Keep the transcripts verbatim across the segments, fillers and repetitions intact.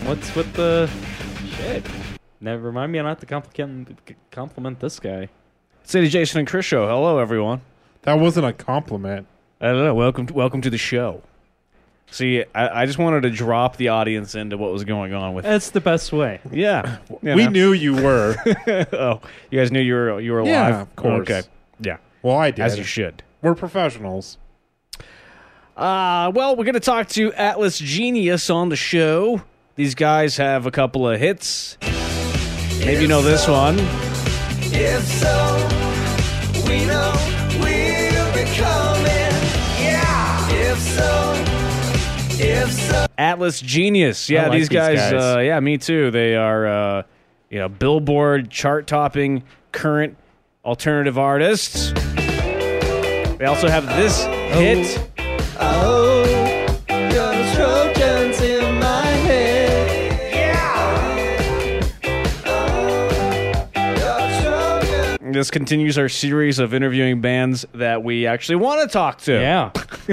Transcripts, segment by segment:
What's with the shit? Never remind me not to compliment compliment this guy. City Jason and Chris show. Hello, everyone. That wasn't a compliment. I don't know. Welcome, to, welcome to the show. See, I, I just wanted to drop the audience into what was going on with. That's the best way. Yeah, you We know. knew you were. Oh, you guys knew you were you were alive. Yeah, of course. Okay, yeah, Well, I did. as you should. We're professionals. Uh, well, we're going to talk to Atlas Genius on the show. These guys have a couple of hits. Maybe you know this one. If so, we know we'll be coming. Yeah. If so, if so. Atlas Genius. Yeah, I like these these guys, guys. Uh, yeah, me too. They are, uh, you know, Billboard chart-topping current alternative artists. They also have this hit. Oh, got the Trojans in my head. Yeah. Oh, got the Trojans. This continues our series of interviewing bands that we actually want to talk to. Yeah.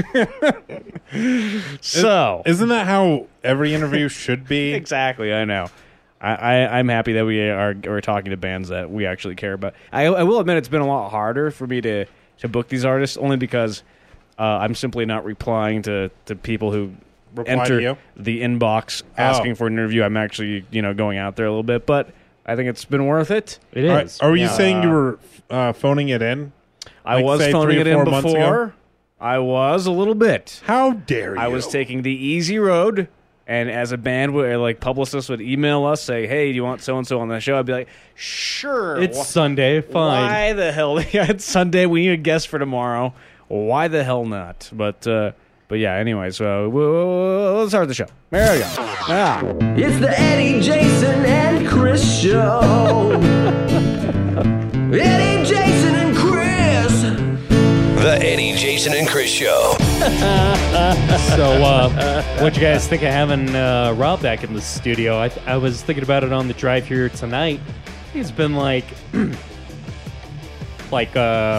So, Isn't that how every interview should be? exactly, I know. I, I, I'm happy that we are we're talking to bands that we actually care about. I, I will admit it's been a lot harder for me to, to book these artists, only because uh, I'm simply not replying to, to people who Reply enter to you? the inbox asking Oh. for an interview. I'm actually, you know, going out there a little bit, but I think it's been worth it. It Are, is. are you Yeah. saying you were uh, phoning it in? I Like, was say, phoning three it or in four months ago? before. I was a little bit. How dare you? I was taking the easy road, and as a band, would- like publicists would email us, say, "Hey, do you want so and so on the show?" I'd be like, "Sure." It's Wh- Sunday. Fine. Why the hell? Yeah, it's Sunday. We need a guest for tomorrow. Why the hell not? But uh, but yeah. Anyway, so we'll, let's start the show. There we go. Yeah. It's the Eddie, Jason, and Chris show. Eddie, Jason, and Chris. The Eddie, Jason, and Chris Show. So, uh, what'd you guys think of having uh, Rob back in the studio? I, I was thinking about it on the drive here tonight. It's been like, like uh,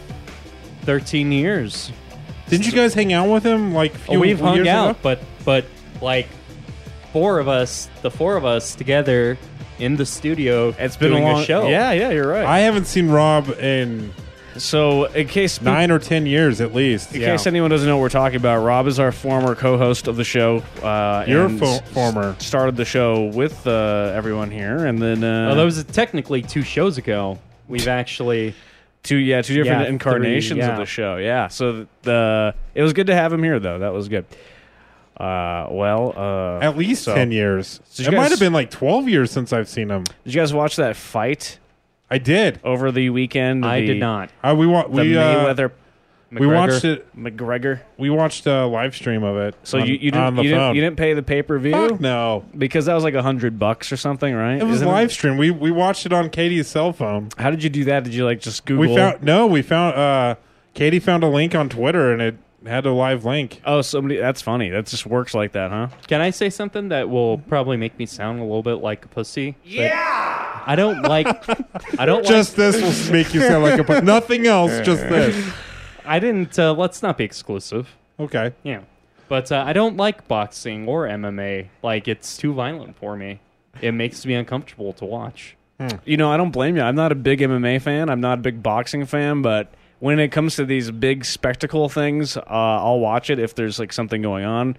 thirteen years. Didn't you guys hang out with him like a few Oh, we've hung years out, ago? but but like four of us, the four of us together in the studio. It's been doing a long show. Yeah, yeah, you're right. I haven't seen Rob in so in case nine or ten years at least. In case anyone doesn't know what we're talking about, Rob is our former co-host of the show. Uh, You're and fo- s- former. Started the show with uh, everyone here, and then uh, Well, that was technically two shows ago. We've actually. two yeah two different Yeah, incarnations three, yeah. of the show. Yeah, so the it was good to have him here, though. That was good. Uh, well, uh, At least so- ten years. So It you might guys- have been like twelve years since I've seen him. Did you guys watch that fight I did. over the weekend? I The- did not. Uh, we wa- The we uh, Mayweather we McGregor. watched it. McGregor. We watched a live stream of it. So on, you, you on didn't the you phone. didn't, you didn't pay the pay per view Fuck no. because that was like a hundred bucks or something, right? It was Isn't live stream. We we watched it on Katie's cell phone. How did you do that? Did you like just Google? We found no. We found uh, Katie found a link on Twitter and it had a live link. Oh, somebody. That's funny. That just works like that, huh? Can I say something that will probably make me sound a little bit like a pussy? Yeah. I don't like. I don't Just like. this will make you sound like a pu- nothing else. Just this. I didn't. Uh, let's not be exclusive. Okay. Yeah. But uh, I don't like boxing or M M A. Like, it's too violent for me. It makes me uncomfortable to watch. You know, I don't blame you. I'm not a big M M A fan. I'm not a big boxing fan, but when it comes to these big spectacle things, uh, I'll watch it if there's like something going on.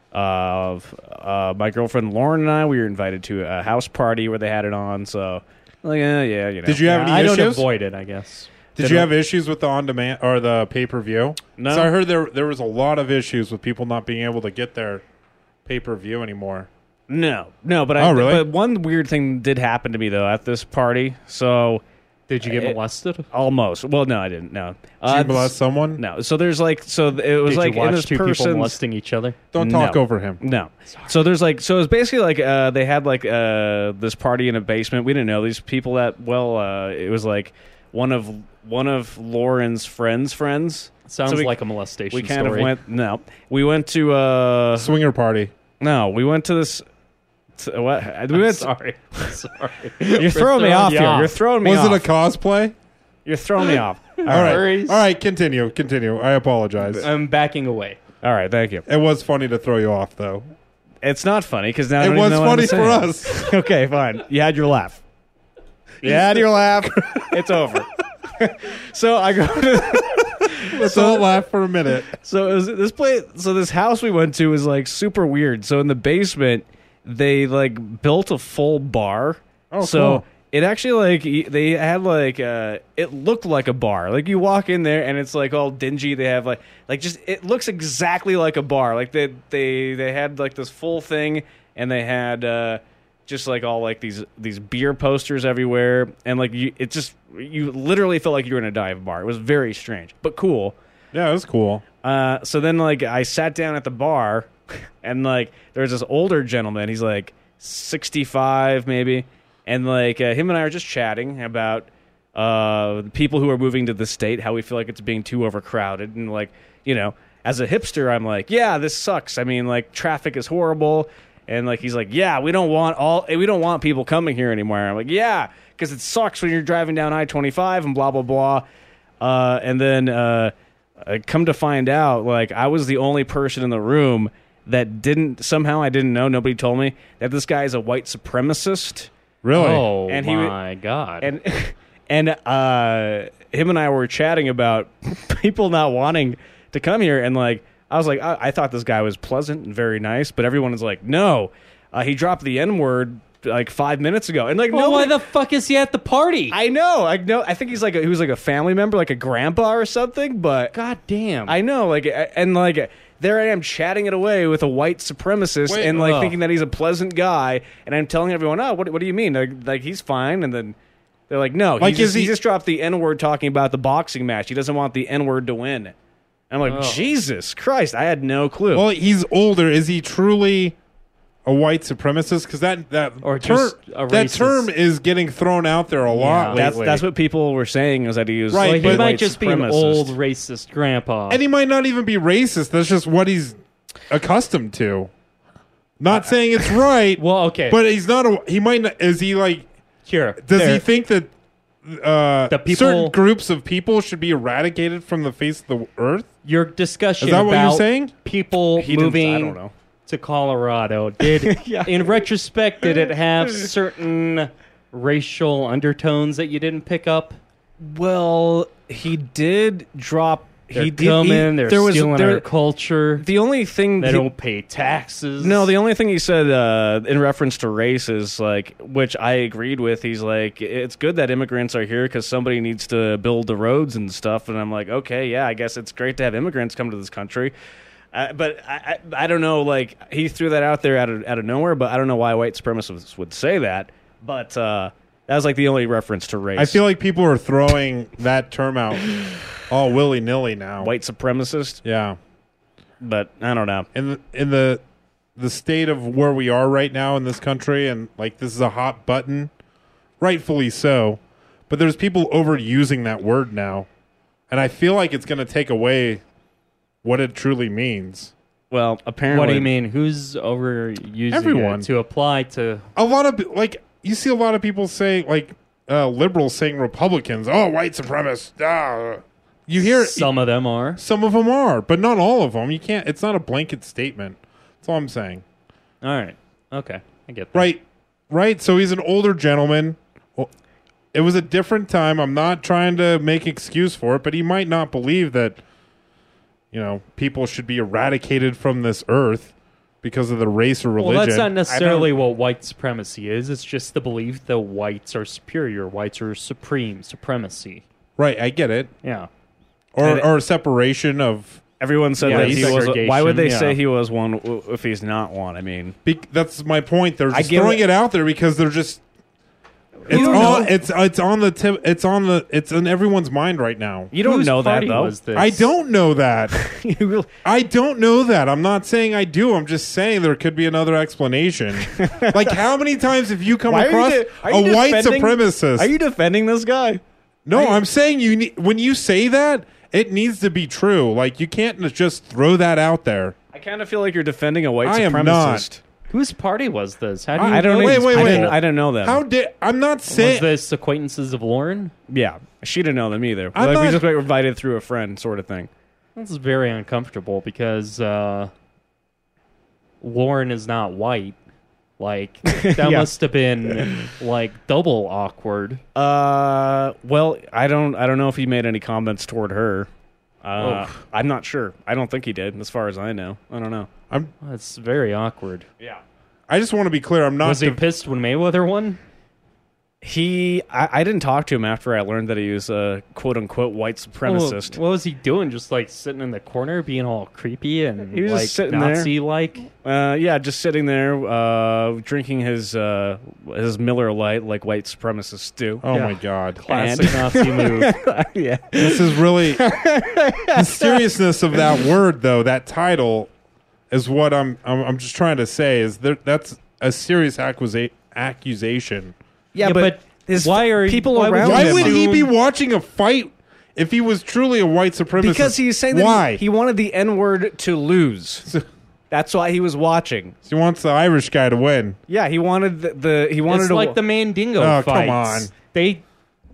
Uh, uh, my girlfriend Lauren and I, we were invited to a house party where they had it on. So, like, eh, yeah, you know. Did you have Yeah, any I issues? don't avoid it, I guess. Did you have issues with the on demand or the pay per view? No. So I heard there there was a lot of issues with people not being able to get their pay per view anymore. No, no, but I. Oh, really? But one weird thing did happen to me though at this party. So Did you get It- molested? almost. Well, no, I didn't. No. Did Uh, you molest someone? No. So there's like. So it was Did like you in watch this two people person's. molesting each other? Don't talk No. over him. No. So there's like so it's basically like uh, they had like uh, this party in a basement. We didn't know these people that well. Uh, it was like one of one of Lauren's friends' friends. Sounds So we- like a molestation We kind story. of went no. We went to uh Swinger party. no. We went to this. To, what we went? Sorry. Sorry. You're throwing me off here. You're throwing me Was off. it a cosplay? You're throwing me off. All right. Furries. All right, continue. Continue. I apologize. I'm backing away. All right. Thank you. It was funny to throw you off though. It's not funny because now I It don't even was know what funny I'm for saying. us. Okay, fine. You had your laugh. You had your laugh. It's over. So I go to Let's all laugh for a minute. so it was this place. So this house we went to was like super weird. So in the basement, they like built a full bar. Oh, so cool. it actually like y- they had like uh, it looked like a bar. Like you walk in there and it's like all dingy. They have like like just it looks exactly like a bar. Like they they they had like this full thing and they had uh, just like all like these these beer posters everywhere and like you it just you literally felt like you were in a dive bar. It was very strange but cool. Yeah, it was cool. Uh, so then, like, I sat down at the bar, and like, there's this older gentleman. He's like sixty-five, maybe, and like, uh, him and I are just chatting about uh, people who are moving to the state, how we feel like it's being too overcrowded, and like, you know, as a hipster, I'm like, yeah, this sucks. I mean, like, traffic is horrible, and like, he's like, yeah, we don't want all, we don't want people coming here anymore. I'm like, yeah, because it sucks when you're driving down I twenty-five and blah blah blah, uh, and then. Uh, Uh, come to find out, like, I was the only person in the room that didn't, somehow I didn't know, nobody told me, that this guy is a white supremacist. Really? Oh And he- my god! And and uh, him and I were chatting about people not wanting to come here, and, like, I was like, I, I thought this guy was pleasant and very nice, but everyone is like, no, uh, he dropped the N-word, like, five minutes ago. And, like, well, nobody... why the fuck is he at the party? I know, I know. I think he's like a, he was like a family member, like a grandpa or something. But God damn! I know, like, and like, there I am chatting it away with a white supremacist, Wait, and like ugh. thinking that he's a pleasant guy, and I'm telling everyone, oh, what, what do you mean? Like, like, he's fine, and then they're like, no, Like, he, just, is he- he just dropped the N word talking about the boxing match. He doesn't want the N word to win. And I'm like, Oh. Jesus Christ, I had no clue. Well, he's older. Is he truly a white supremacist? Because that that Or ter- just a that racist. term is getting thrown out there a lot Yeah. that's lately. that's what people were saying, is that he was Right, Well, like he but- might white just be an supremacist. old racist grandpa. and he might not even be racist. That's just what he's accustomed to. Not saying it's right. well, okay, but he's not a. He might not. Is he like? here, Does there. he think that uh, The people- certain groups of people should be eradicated from the face of the earth? your discussion Is that what you're about saying? people He didn't- moving I don't know. to Colorado did Yeah. in retrospect did it have certain racial undertones that you didn't pick up? Well, he did drop. They're he did. coming, he, they're there was stealing there, our culture. the only thing They he- don't pay taxes. No, the only thing he said uh, in reference to race is like, which I agreed with. He's like, it's good that immigrants are here because somebody needs to build the roads and stuff. And I'm like, okay, yeah, I guess it's great to have immigrants come to this country. Uh, but I, I, I don't know. Like, he threw that out there out of out of nowhere. But I don't know why white supremacists would say that. But uh, that was like the only reference to race. I feel like people are throwing that term out all willy nilly now. white supremacist. Yeah. But I don't know. in the, in the the state of where we are right now in this country, and like this is a hot button, rightfully so. But there's people overusing that word now, and I feel like it's going to take away what it truly means. Well, apparently, What do you mean? Who's overusing Everyone. it to apply to? A lot of like you see a lot of people say like uh, liberals saying Republicans, oh, white supremacists. Ah. You hear Some of them are. some of them are, but not all of them. You can't. It's not a blanket statement. That's all I'm saying. All right. Okay. I get that. Right, right. So he's an older gentleman. Well, it was a different time. I'm not trying to make excuse for it, but he might not believe that, you know, people should be eradicated from this earth because of the race or religion. Well, that's not I necessarily don't- what white supremacy is. It's just the belief that whites are superior. Whites are supreme. Supremacy. right. I get it. Yeah. Or And it- or separation of. everyone said Yeah, that he was. segregation, Why would they yeah. say he was one w- if he's not one? I mean, Be, that's my point. They're I just give throwing it- it out there because they're just. It's don't on. know. It's it's on the tip. It's on the. It's in everyone's mind right now. you don't Whose know that party though. was this? I don't know that. You really- I don't know that. I'm not saying I do. I'm just saying there could be another explanation. Like, how many times have you come Why are you across de- are you a white defending- supremacist? Are you defending this guy? no, are you- I'm saying you need, when you say that, it needs to be true. Like, you can't just throw that out there. I kind of feel like you're defending a white I am supremacist. not. Whose party was this? How do you I don't know know. Wait, these wait, I wait. didn't, I didn't know them. How did I'm not Was saying this acquaintances of Lauren? yeah, she didn't know them either. I'm Like, we not- just got invited through a friend, sort of thing. This is very uncomfortable because uh, Lauren is not white. Like, that Yeah. must have been, like, double awkward. Uh, well, I don't, I don't know if he made any comments toward her. Uh, Oh. I'm not sure. I don't think he did, as far as I know. I don't know. I'm. That's very awkward. Yeah. I just want to be clear. I'm not. Was he def- pissed when Mayweather won? He, I, I didn't talk to him after I learned that he was a quote unquote white supremacist. Well, what was he doing? Just, like, sitting in the corner, being all creepy and, He was just like, sitting there. Nazi-like? Uh, yeah, just sitting there, uh, drinking his uh, his Miller Lite like white supremacists do. oh Yeah. my god. Classic And- Nazi move. yeah. This is really the seriousness of that word, though. That title is what I'm. I'm, I'm just trying to say is that that's a serious accusa- accusation. Yeah, Yeah, but, but his why are- people why would around you Why him? would he assume- be watching a fight if he was truly a white supremacist? Because he's saying that why he, he wanted the N word to lose. That's why he was watching. he wants the Irish guy to win. Yeah, he wanted the, the he wanted It's to like the Mandingo Oh, fights. come on. They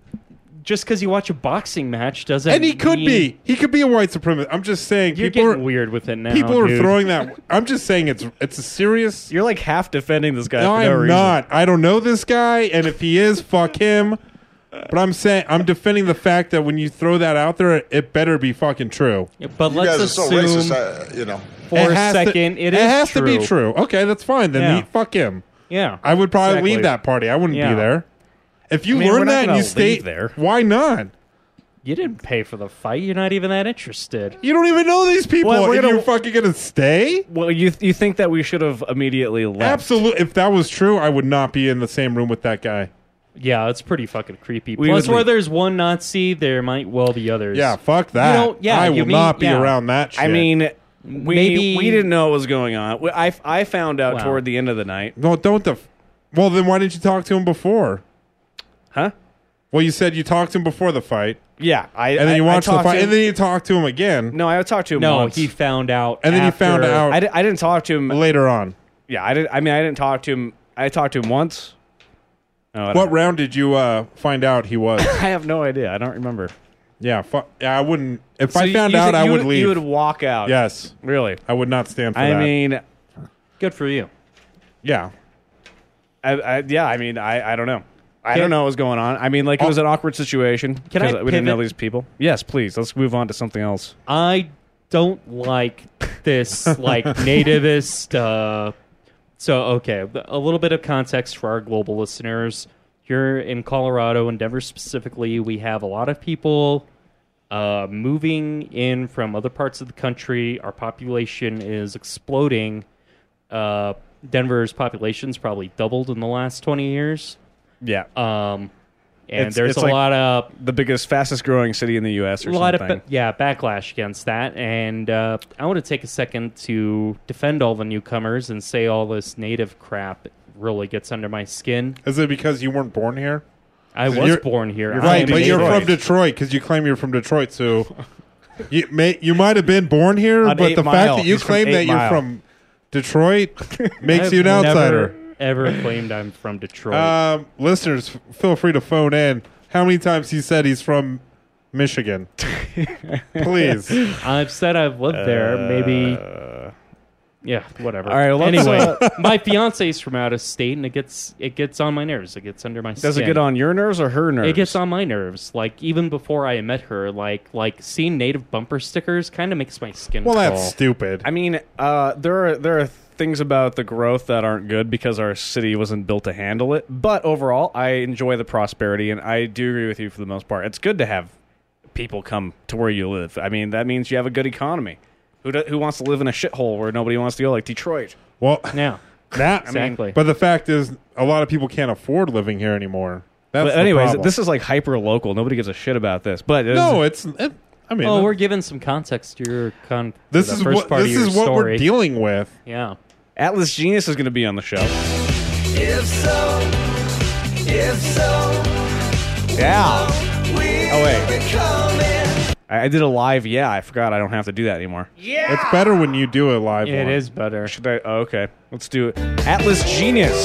just because you watch a boxing match doesn't. And he could mean- be. He could be a white supremacist. I'm just saying. You're people getting are, weird with it now. People are dude. throwing that. I'm just saying it's it's a serious. You're like half defending this guy. No, for no I'm reason. not. I don't know this guy, and if he is, fuck him. But I'm saying I'm defending the fact that when you throw that out there, it better be fucking true. Yeah, but You let's guys are so assume racist, I, you know. for It a has to- second it is it has true. to be true. Okay, that's fine. Then Yeah. he, fuck him. Yeah, I would probably Exactly. leave that party. I wouldn't Yeah. be there. If you I mean, we're learn not that and gonna you stay leave there. why not? You didn't pay for the fight. You're not even that interested. You don't even know these people, Well, we're and gonna- you're fucking gonna stay? Well, you you think that we should have immediately left? Absolutely. If that was true, I would not be in the same room with that guy. Yeah, it's pretty fucking creepy. We Plus, would where leave. there's one Nazi, there might well be others. Yeah, fuck that. know, yeah, I you will mean- not be yeah. around that shit. I mean, we Maybe- we didn't know what was going on. We- I I found out Wow. toward the end of the night. no, don't. Def- well, then why didn't you talk to him before? Huh? Well, you said you talked to him before the fight, Yeah, I and then I- you I watched the talked to fight, him- and then you talked to him again, no, I talked to him. No, once. he found out. and then you found after- out I, di- I didn't talk to him. later on. Yeah, I did. I mean, I didn't talk to him. I talked to him once. Oh, I don't What know. round did you uh, find out he was? I have no idea. I don't remember. yeah, fu- yeah, I wouldn't. If So I you- found you out, think I you would leave. You would walk out. Yes, Really? I would not stand for I that. mean, Good for you. yeah. I, I, yeah. I mean, I, I don't know. I Can- don't know what was going on. I mean, like it was an awkward situation. Can I 'cause we didn't know pivot? these people. Yes, please. Let's move on to something else. I don't like this like nativist. Uh, so okay, a little bit of context for our global listeners. Here in Colorado and Denver specifically, we have a lot of people uh, moving in from other parts of the country. Our population is exploding. Uh, Denver's population's probably doubled in the last twenty years. Yeah. Um, and It's- there's it's a like lot of the biggest, fastest growing city in the U S or a lot something. of ba- yeah backlash against that, and uh, I want to take a second to defend all the newcomers and say all this native crap really gets under my skin. Is it because you weren't born here? I was You're- born here, you're I Right, am but you're native. from Detroit because you claim you're from Detroit. So you may you might have been born here, On but Eight the Mile. fact that you He's from claim Eight that you're Mile. from Detroit makes I've you an outsider. Never, ever claimed I'm from Detroit. Um, listeners, f- feel free to phone in. How many times he said he's from Michigan? Please. I've said I've lived there. Maybe, yeah, whatever. All right, let's, anyway, uh, my fiance's from out of state, and it gets it gets on my nerves. It gets under my skin. Does it get on your nerves or her nerves? It gets on my nerves. Like even before I met her, like like seeing native bumper stickers kind of makes my skin. Well, crawl. that's stupid. I mean, uh, there are there are things about the growth that aren't good because our city wasn't built to handle it. But overall, I enjoy the prosperity, and I do agree with you for the most part. It's good to have people come to where you live. I mean, that means you have a good economy. Who do, who wants to live in a shithole where nobody wants to go, like Detroit? Well, Yeah, that exactly. But the fact is, a lot of people can't afford living here anymore. That's But the anyways, problem. this is like hyper local. Nobody gives a shit about this. But it is- no, it's. It, I mean, oh, we're giving some context to your con. to this the is first what part this of your is what story. we're dealing with. Yeah, Atlas Genius is going to be on the show. If so, if so, Yeah. we Oh, wait. becoming. I, I did a live. Yeah, I forgot. I don't have to do that anymore. It's better when you do a live it one. is better. Should I? Oh, okay, let's do it. Atlas Genius.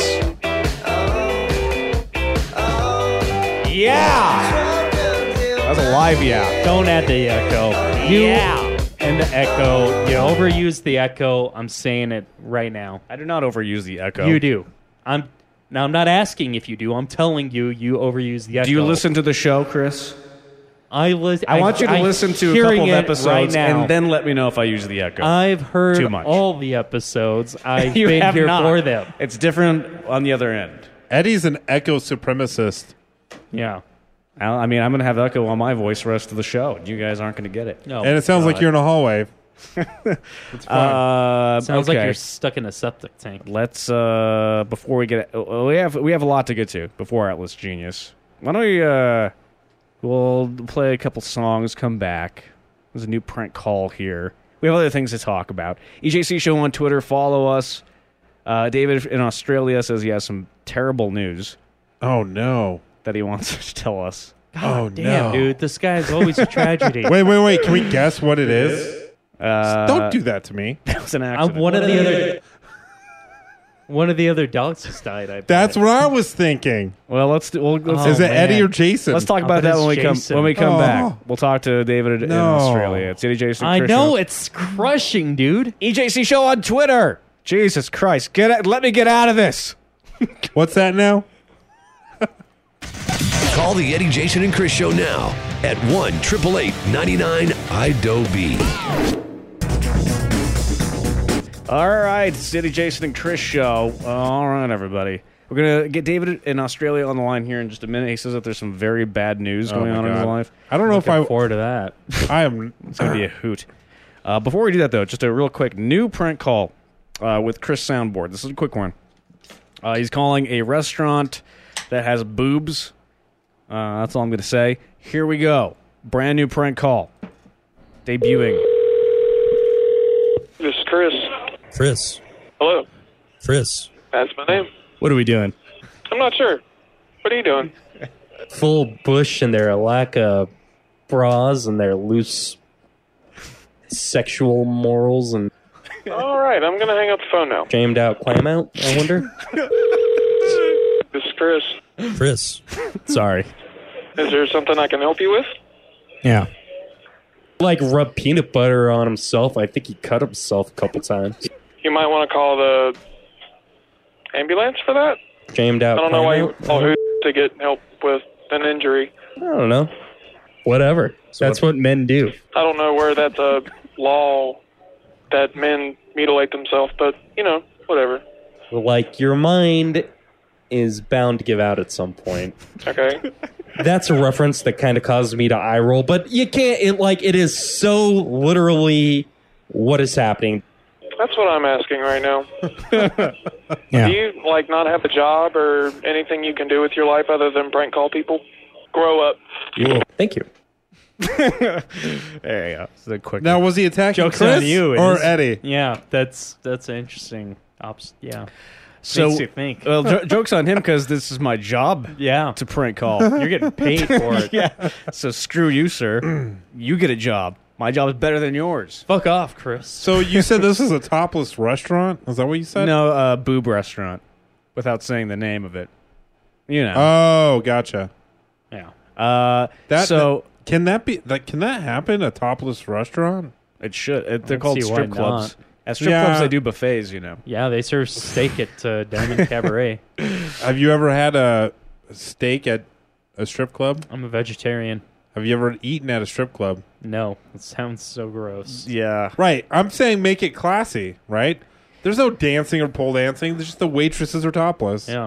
Yeah. That was a live yeah. Don't add the echo. You, Yeah. And the echo. You overuse the echo. I'm saying it right now. I do not overuse the echo. You do. I'm now. I'm not asking if you do. I'm telling you, you overuse the echo. Do you listen to the show, Chris? I listen. I want you to I, listen to a hearing couple of it episodes right now. and then let me know if I use the echo. I've heard Too much. all the episodes. I've you been have here not. for them. It's different on the other end. Eddie's an echo supremacist. Yeah. I I mean, I'm going to have echo on my voice the rest of the show. You guys aren't going to get it. No. And it sounds like you're in a hallway. It's fine. Uh, Sounds okay. like you're stuck in a septic tank. Let's uh before we get uh, we have we have a lot to get to before Atlas Genius. Why don't we uh we'll play a couple songs, come back. There's a new prank call here. We have other things to talk about. E J C Show on Twitter, follow us. Uh, David in Australia says he has some terrible news Oh, no. that he wants to tell us. Oh, Damn, no. dude, this guy's always a tragedy. Wait, wait, wait. Can we guess what it is? Uh, Don't do that to me. That was an I'm accident. one of the other. One of the other dogs has died. I bet. That's what I was thinking. Well, let's do, we'll, let's, Oh, is it man. Eddie or Jason? let's talk I'll about bet that it's when we come Jason. when we come Oh. back. We'll talk to David in No. Australia. It's Eddie Jason. I Chris know Show. it's crushing, dude. E J C Show on Twitter. Jesus Christ. Get it, let me get out of this. What's that now? Call the Eddie Jason and Chris Show now at one eight eight eight, nine nine, I D O B. All right, it's Eddie Jason and Chris Show. All right, everybody. We're going to get David in Australia on the line here in just a minute. He says that there's some very bad news Oh going my on in his God. life. I don't know if Looking I. forward to that. I am. It's going to be a hoot. Uh, before we do that, though, just a real quick new prank call uh, with Chris Soundboard. This is a quick one. Uh, he's calling a restaurant that has boobs. Uh, that's all I'm going to say. Here we go. Brand new prank call. Debuting. This is Chris. Chris. Hello. Chris. That's my name. What are we doing? I'm not sure. What are you doing? Full bush and their lack of bras and their loose sexual morals and All right, I'm going to hang up the phone now. shamed out clam out, I wonder. This is Chris. Chris. Sorry. Is there something I can help you with? Yeah. Like rub peanut butter on himself. I think he cut himself a couple times. You might want to call the ambulance for that. Shamed out I don't know why clam you out? call who to get help with an injury. I don't know. Whatever. That's what men do. I don't know where that's a law that men mutilate themselves, but, you know, whatever. Like, your mind is bound to give out at some point. Okay. That's a reference that kind of causes me to eye roll, but you can't, it, like, it is so literally what is happening. That's what I'm asking right now. Yeah. Do you, like, not have a job or anything you can do with your life other than prank call people? Grow up. Thank you. There you go. This is a quick Now, was he attacking Joke's Chris on you, it or is. Eddie? Yeah, that's that's an interesting. Ops- yeah. So, Makes you think. well, jo- joke's on him because this is my job Yeah. to prank call. You're getting paid for it. Yeah. So screw you, sir. You get a job. My job is better than yours. Fuck off, Chris. So you said this is a topless restaurant? Is that what you said? No, uh, boob restaurant, without saying the name of it. You know. Oh, gotcha. Yeah. Uh, That so that- can that be like? Can that happen? A topless restaurant? it should. It, they're don't called see why strip clubs. not. At strip Yeah. clubs, they do buffets. You know. Yeah, they serve steak at uh, Diamond Cabaret. Have you ever had a steak at a strip club? I'm a vegetarian. Have you ever eaten at a strip club? No, it sounds so gross. Yeah. Right. I'm saying make it classy, right? There's no dancing or pole dancing. There's just the waitresses are topless. Yeah.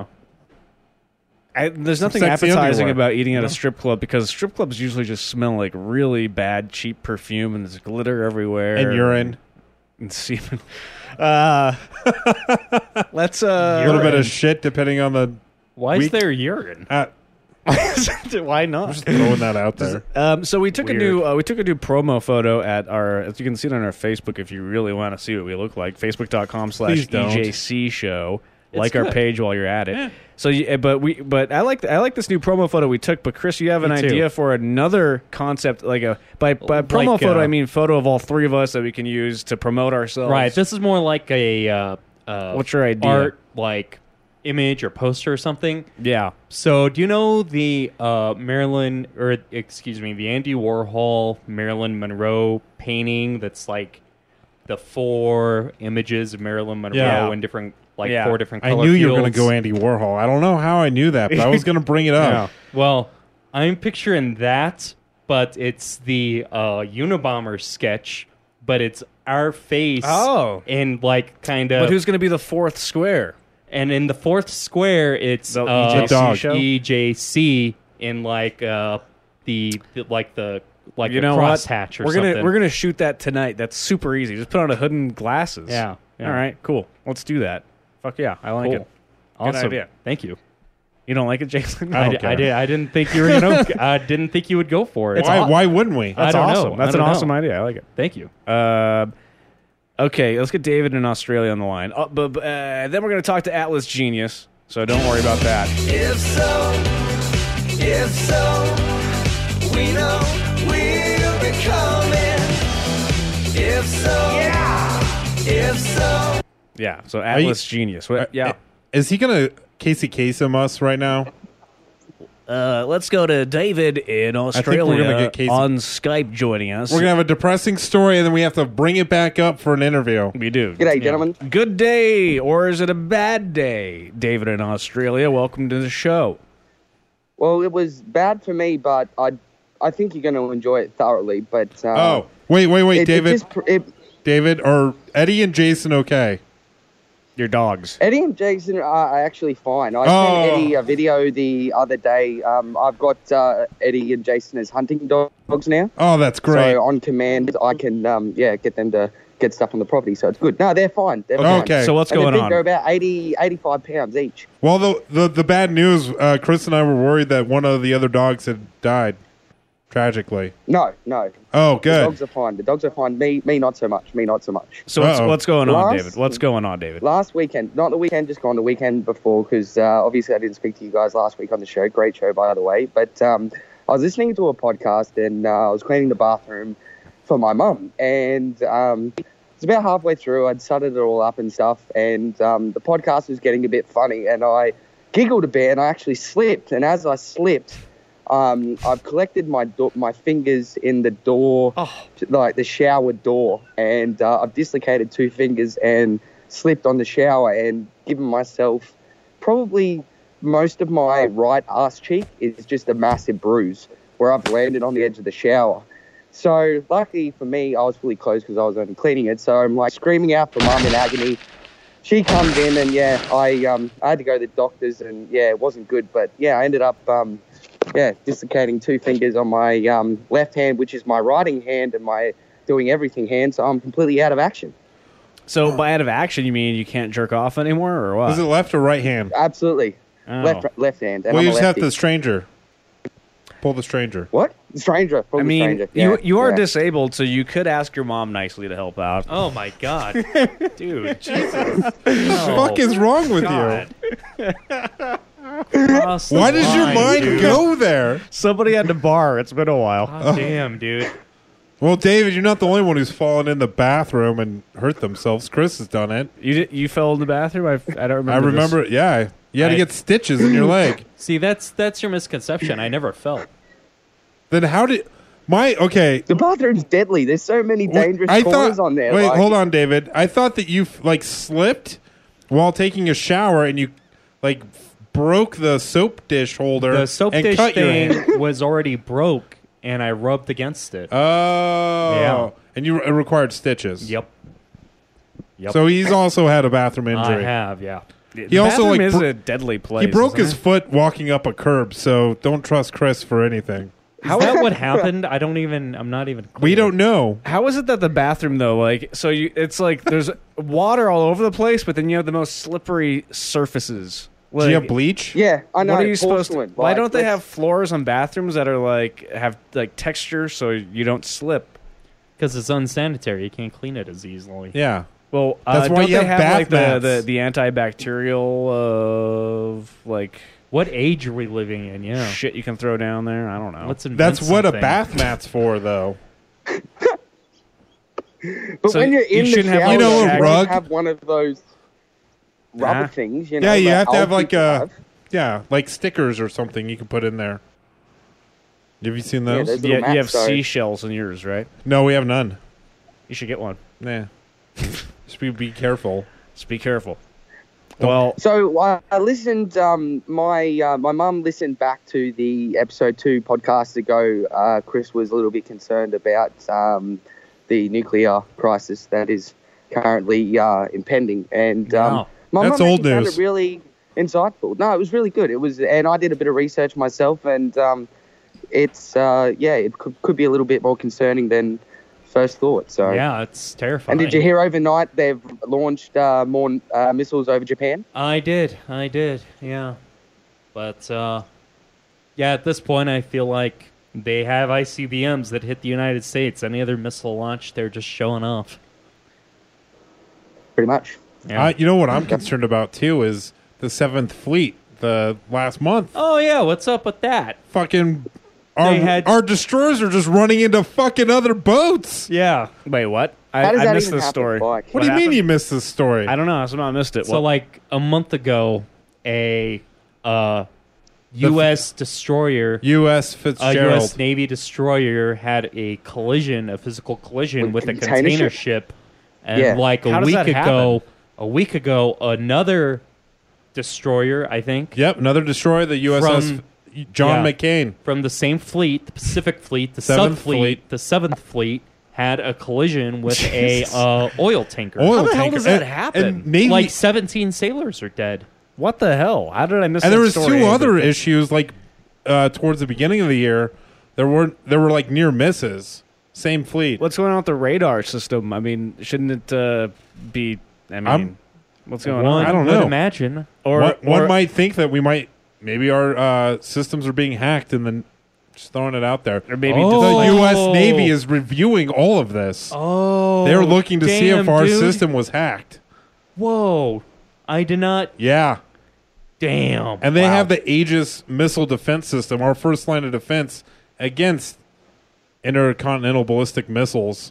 I, there's nothing sexy appetizing underwear. about eating at a strip club because strip clubs usually just smell like really bad, cheap perfume and there's glitter everywhere And urine. and semen. Uh, let's uh, A little bit of shit depending on the. Why is We- there urine? Uh, Why not? just throwing that out there. Um, so we took Weird. a new uh, we took a new promo photo at our, as you can see it on our Facebook if you really want to see what we look like, facebook.com slash Please don't. EJC show. It's Like our good. page while you're at it. Yeah. So, you, uh, but we, but I like I like this new promo photo we took. But Chris, you have an Me too. idea for another concept, like a by by promo Like, photo. uh, I mean photo of all three of us that we can use to promote ourselves. Right. This is more like a uh, uh, What's your idea? art like image or poster or something. Yeah. So, do you know the uh, Marilyn, or excuse me, the Andy Warhol Marilyn Monroe painting that's like the four images of Marilyn Monroe Yeah. in different, like Yeah. four different I color knew you were going to fields? go Andy Warhol. I don't know how I knew that, but I was going to bring it up. Yeah. Well, I'm picturing that, but it's the uh, Unabomber sketch, but it's our face. Oh. And like kind of. But who's going to be the fourth square? And in the fourth square, it's The uh, E J C dog. show? E J C in like uh, the, the like the like You the know what? crosshatch or we're something. gonna we're gonna shoot that tonight. That's super easy. Just put on a hood and glasses. Yeah, yeah. All right. Cool. Let's do that. Fuck yeah. I like Cool. it. Awesome. idea. Thank you. You don't like it, Jason? I I, don't di- I care. did. I didn't think you were. You know, I didn't think you would go for it. Why, why wouldn't we? That's I don't awesome. know. That's I an don't awesome know. idea. I like it. Thank you. Uh, okay, let's get David in Australia on the line. Uh, but but, uh, then we're going to talk to Atlas Genius, so don't worry about that. If so, if so, we know we'll be coming. If so, yeah. If so, Yeah, so you- Atlas Genius. What, yeah. Is he going to Casey Kasem us right now? Uh, let's go to David in think we're Australia gonna get Casey- on Skype joining us. We're going to have a depressing story, and then we have to bring it back up for an interview. we do. G'day, gentlemen. Good day, or is it a bad day? David in Australia, welcome to the show. Well, it was bad for me, but I, I think you're going to enjoy it thoroughly. But uh, Oh, wait, wait, wait, it, it David. just pr- it, David, are Eddie and Jason okay? Your dogs. Eddie and Jason are actually fine. I Oh. sent Eddie a video the other day. Um, I've got uh, Eddie and Jason as hunting dogs now. Oh, that's great. So on command, I can um, yeah get them to get stuff on the property. So it's good. No, they're fine. They're fine. Okay. So what's And going they're big. on? They're about eighty, eighty-five pounds each. Well, the, the the bad news, uh, Chris and I were worried that one of the other dogs had died tragically. No, no. Oh, The good. dogs are fine. The dogs are fine. Me, me not so much. Me not so much. So what's, Uh-oh. what's going on, Last- David? What's going on, David? Last weekend, not the weekend just gone, the weekend before, because uh, obviously I didn't speak to you guys last week on the show. Great show, by the way. But um, I was listening to a podcast and uh, I was cleaning the bathroom for my mum. And um, it's about halfway through. I'd sudded it all up and stuff. And um, the podcast was getting a bit funny. And I giggled a bit and I actually slipped. And as I slipped, um, I've collected my do- my fingers in the door, like the shower door, and uh, I've dislocated two fingers and slipped on the shower and given myself probably most of my right arse cheek is just a massive bruise where I've landed on the edge of the shower. So luckily for me, I was fully closed because I was only cleaning it. So I'm like screaming out for mum in agony. She comes in and yeah, I um I had to go to the doctors and yeah, it wasn't good. But yeah, I ended up um yeah dislocating two fingers on my um left hand, which is my writing hand and my doing everything hand. So I'm completely out of action. So by out of action, you mean you can't jerk off anymore, or what? Is it left or right hand? Absolutely. Oh. Left left hand. And Well, I'm you a just have lefty. the stranger. Pull the stranger. What? Stranger. From I the mean, stranger. you Yeah, you are yeah. disabled, so you could ask your mom nicely to help out. Oh my god, dude! Jesus, What the fuck is wrong with God. you? Cross the Why does your line, mind dude. go there? Somebody had to bar. It's been a while. God damn, dude. Well, David, you're not the only one who's fallen in the bathroom and hurt themselves. Chris has done it. You did, you fell in the bathroom. I, I don't remember. I remember this. it. Yeah. You had to I- get stitches in your leg. See, that's that's your misconception. I never felt. Then how did my okay? The bathroom's deadly. There's so many dangerous I corners thought. on there. Wait, like- hold on, David. I thought that you like slipped while taking a shower and you like broke the soap dish holder. The soap and dish cut your hand. thing was already broke, and I rubbed against it. Oh, Yeah. and you it required stitches. Yep. Yep. So he's also had a bathroom I injury. have, yeah. The also, bathroom like, is bro- a deadly place. He broke isn't his it? foot walking up a curb, so don't trust Chris for anything. Is that what happened? I don't even. I'm not even. Clear. We don't know. How is it that the bathroom though, like, so you, it's like there's water all over the place, but then you have the most slippery surfaces. Do Like, you have bleach? Yeah, I know. What are you supposed to? porcelain, Why like, don't they let's- have floors on bathrooms that are like have like texture so you don't slip? Because it's unsanitary. You can't clean it as easily. Yeah. Well, That's uh, why don't you they have have bath like the, mats. the the antibacterial of like What age are we living in? Yeah. shit you can throw down there? I don't know. Let's invent That's what a something. bath mat's for, though. But So when you're you in the shouldn't have, shower, like, a you rug? have one of those. rubber Uh-huh. things. You know, Yeah, you that have to old have like people uh have. yeah, like stickers or something you can put in there. Have you seen Yeah, those? those- You, little you maps, have though. seashells in yours, right? No, we have none. You should get one. Nah. Just be, be careful. Just be careful. Well, So uh, I listened. Um, my uh, my mum listened back to the episode two podcasts ago. Uh, Chris was a little bit concerned about um, the nuclear crisis that is currently uh, impending, and um, Wow. my That's mum old actually found news. it really insightful. No, it was really good. It was, and I did a bit of research myself, and um, it's uh, yeah, it could, could be a little bit more concerning than first thought. So Yeah, it's terrifying. And did you hear overnight they've launched uh, more uh, missiles over Japan? I did. I did. Yeah. But, uh, yeah, at this point, I feel like they have I C B Ms that hit the United States. Any other missile launch, they're just showing off. Pretty much. Yeah. Uh, you know what I'm concerned about too is the Seventh Fleet. The last month, oh, yeah. What's up with that? fucking our They had- our destroyers are just running into fucking other boats. Yeah. wait, what? I, How does I that missed even this happen, story. Mike? What, do you mean happened? you missed this story? I don't know. Somehow I missed it. So, What- like, a month ago, a uh, U S destroyer, U S a Fitzgerald. U S Navy destroyer had a collision, a physical collision with, With a container container ship? ship. And, Yeah. like, a How does week that ago, a week ago, another destroyer, I think, Yep, another destroyer, the U S S From- John yeah. McCain. from the same fleet, the Pacific Fleet, the Seventh Sub Fleet, Fleet. the Seventh Fleet had a collision with a uh, oil tanker. Oil How the hell tanker. does that And- happen? And Navy, Like seventeen sailors are dead. what the hell? How did I miss and that there was story? two other issues. Like uh, towards the beginning of the year, there were there were like near misses. Same fleet. What's going on with the radar system? I mean, shouldn't it uh, be? I mean, I'm- what's going One on? I don't would know. imagine. Or, one, one or- might think that we might maybe our uh, systems are being hacked, and then just throwing it out there. or maybe Oh. The just like- U S Navy is reviewing all of this. Oh, They're looking to see damn, if our dude. system was hacked. Whoa, I did not. Yeah. Damn. And they Wow. have the Aegis missile defense system, our first line of defense against intercontinental ballistic missiles.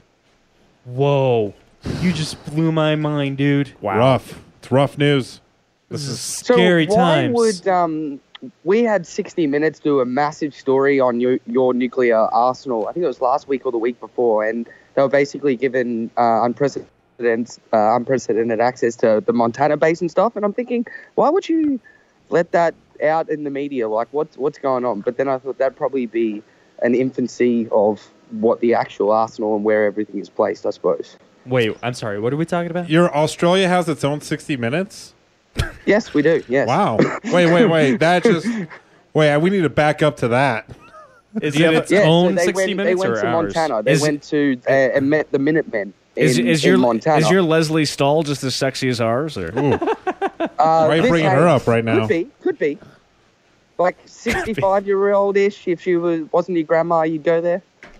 Whoa, you just blew my mind, dude. wow. Rough. It's rough news. This is So scary why times. would um, we had sixty minutes do a massive story on your, your nuclear arsenal? I think it was last week or the week before, and they were basically given uh, unprecedented uh, unprecedented access to the Montana base and stuff. And I'm thinking, why would you let that out in the media? Like, what's what's going on? But then I thought that'd probably be an infancy of what the actual arsenal and where everything is placed, I suppose. Wait, I'm sorry. What are we talking about? Your Australia has its own sixty minutes? Yes, we do. Yes. Wow. wait, wait, wait. That just wait, we need to back up to that. Is Yeah, it but- its Yeah, so own they sixty went, minutes they went or to ours? Montana. They Is- went to uh, and met the Minutemen in, Is, is in your Montana. is your Leslie Stahl just as sexy as ours? Or uh, Why are you Vic bringing her Hayes up right now? Could be, could be. Like sixty-five-year-old-ish. If she was wasn't your grandma, you'd go there.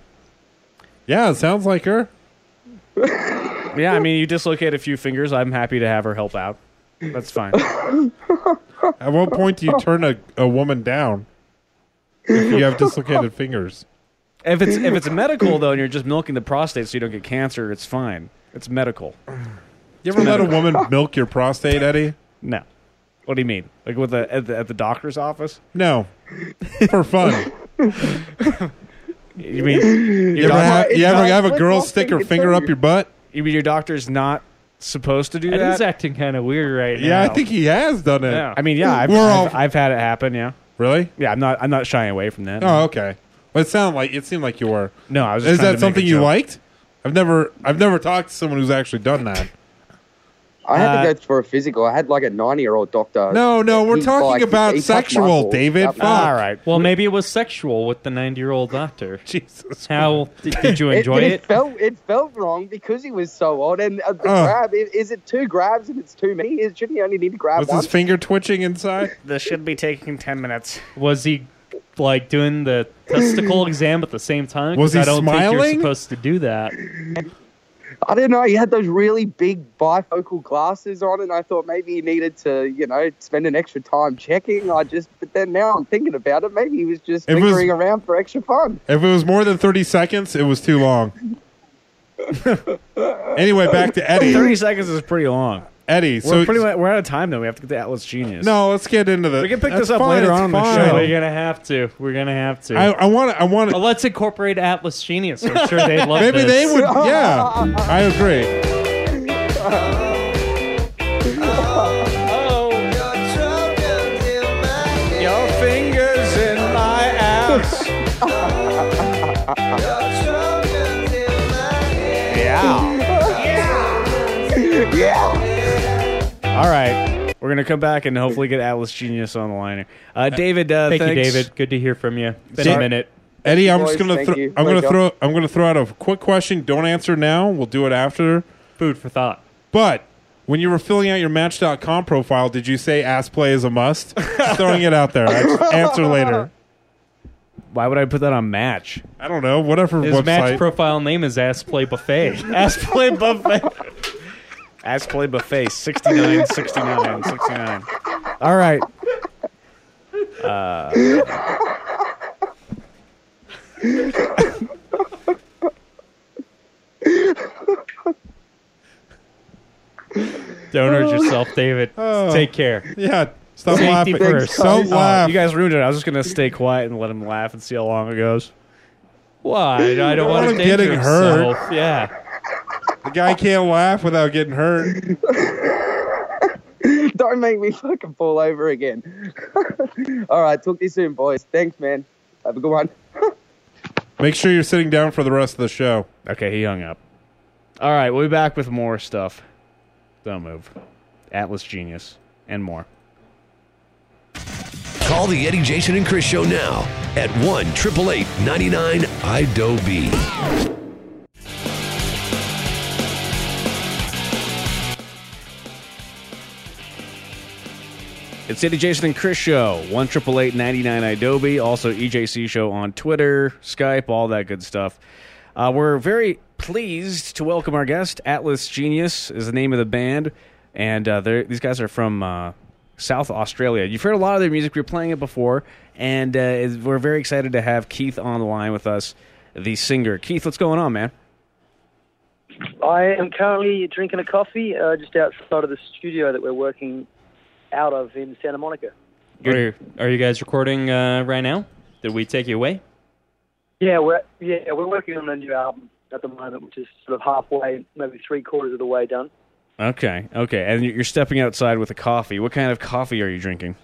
Yeah, it sounds like her. yeah, I mean, you dislocate a few fingers. I'm happy to have her help out. That's fine. At what point do you turn a, a woman down if you have dislocated fingers? if it's if it's medical though, and you're just milking the prostate so you don't get cancer, it's fine. It's medical. You ever let a woman milk your prostate, Eddie? No. What do you mean? Like with the at the, at the doctor's office? No. For fun. You mean You your, ever doc- have, it's you ever not- have a it's girl not stick her thinking finger up through. your butt? you mean your doctor's not supposed to do It that? is acting kind of weird right now. Yeah, I think he has done it. Yeah. I mean, yeah, I've, We're I've, all- I've had it happen. Yeah, Really? yeah. I'm not I'm not shying away from that. Oh, okay. But it sounded like it seemed like you were. No, I was. Just Is trying that to make something a you joke. liked? I've never I've never talked to someone who's actually done that. I had Uh, to go for a physical. I had like a ninety-year-old doctor. No, no, we're He, talking like, about he touched my sexual, balls. David. That- Fuck. All right. Well, maybe it was sexual with the ninety-year-old doctor. Jesus. How did, did you enjoy it, it? felt it felt wrong because he was so old. And uh, the Oh. grab is, is it two grabs if it's too many? Is shouldn't he only need to grab Was one? his finger twitching inside? This should be taking ten minutes. Was he like doing the testicle exam at the same time? 'Cause Was he I don't think smiling? you're supposed to do that. I don't know. He had those really big bifocal glasses on, and I thought maybe he needed to, you know, spend an extra time checking. I just, but then now I'm thinking about it. Maybe he was just It was- fingering around for extra fun. If it was more than thirty seconds, it was too long. Anyway, back to Eddie. Thirty seconds is pretty long. Eddie. We're So pretty much, we're out of time though. We have to get to Atlas Genius. no, let's get into the. We can pick that's this up fine, later it's on in the fine. show. We're gonna have to. We're gonna have to. I, I want. I want. Well, let's incorporate Atlas Genius. I'm sure they'd love Maybe this. they would. Yeah, I agree. Your fingers in my ass. yeah. Yeah. All right. We're going to come back and hopefully get Atlas Genius on the line. here. Uh, David, uh, Thank thanks. you, David. Good to hear from you. Been Sorry. a minute. Eddie, I'm boys. just gonna. Thank Thro- you. I'm gonna Wake up. throw. I'm gonna throw out a quick question. Don't answer now. We'll do it after. Food for thought. But when you were filling out your Match dot com profile, did you say ass play is a must? Just throwing it out there. I just answer later. Why would I put that on Match? I don't know. Whatever His website. match profile name is Ass Play Buffet. Ass Play Buffet. Ass Play Buffet, sixty-nine, sixty-nine, sixty-nine. All right. Uh, Don't hurt yourself, David. Oh. Take care. yeah. Stop Safety laughing. first. Don't oh, laugh. you guys ruined it. I was just going to stay quiet and let him laugh and see how long it goes. Why? I don't want want to him danger getting hurt. himself. Yeah. The guy can't laugh without getting hurt. Don't make me fucking fall over again. All right, talk to you soon, boys. Thanks, man. Have a good one. Make sure you're sitting down for the rest of the show. Okay, he hung up. All right, we'll be back with more stuff. Don't move. Atlas Genius and more. Call the Eddie, Jason, and Chris show now at one eight eight eight, nine nine, I D O B. It's Eddie, Jason, and Chris show. one eight eight eight, nine nine, I D O B. Also, E J C show on Twitter, Skype, all that good stuff. Uh, we're very pleased to welcome our guest. Atlas Genius is the name of the band. And uh, they're- these guys are from uh, South Australia. You've heard a lot of their music. We were playing it before. And uh, is- we're very excited to have Keith on the line with us, the singer. Keith, what's going on, man? I am currently drinking a coffee uh, just outside of the studio that we're working out of in Santa Monica. Are you, are you guys recording uh, right now? Did we take you away? Yeah, we're yeah we're working on a new album at the moment, which is sort of halfway, maybe three quarters of the way done. Okay, okay. And you're stepping outside with a coffee. What kind of coffee are you drinking?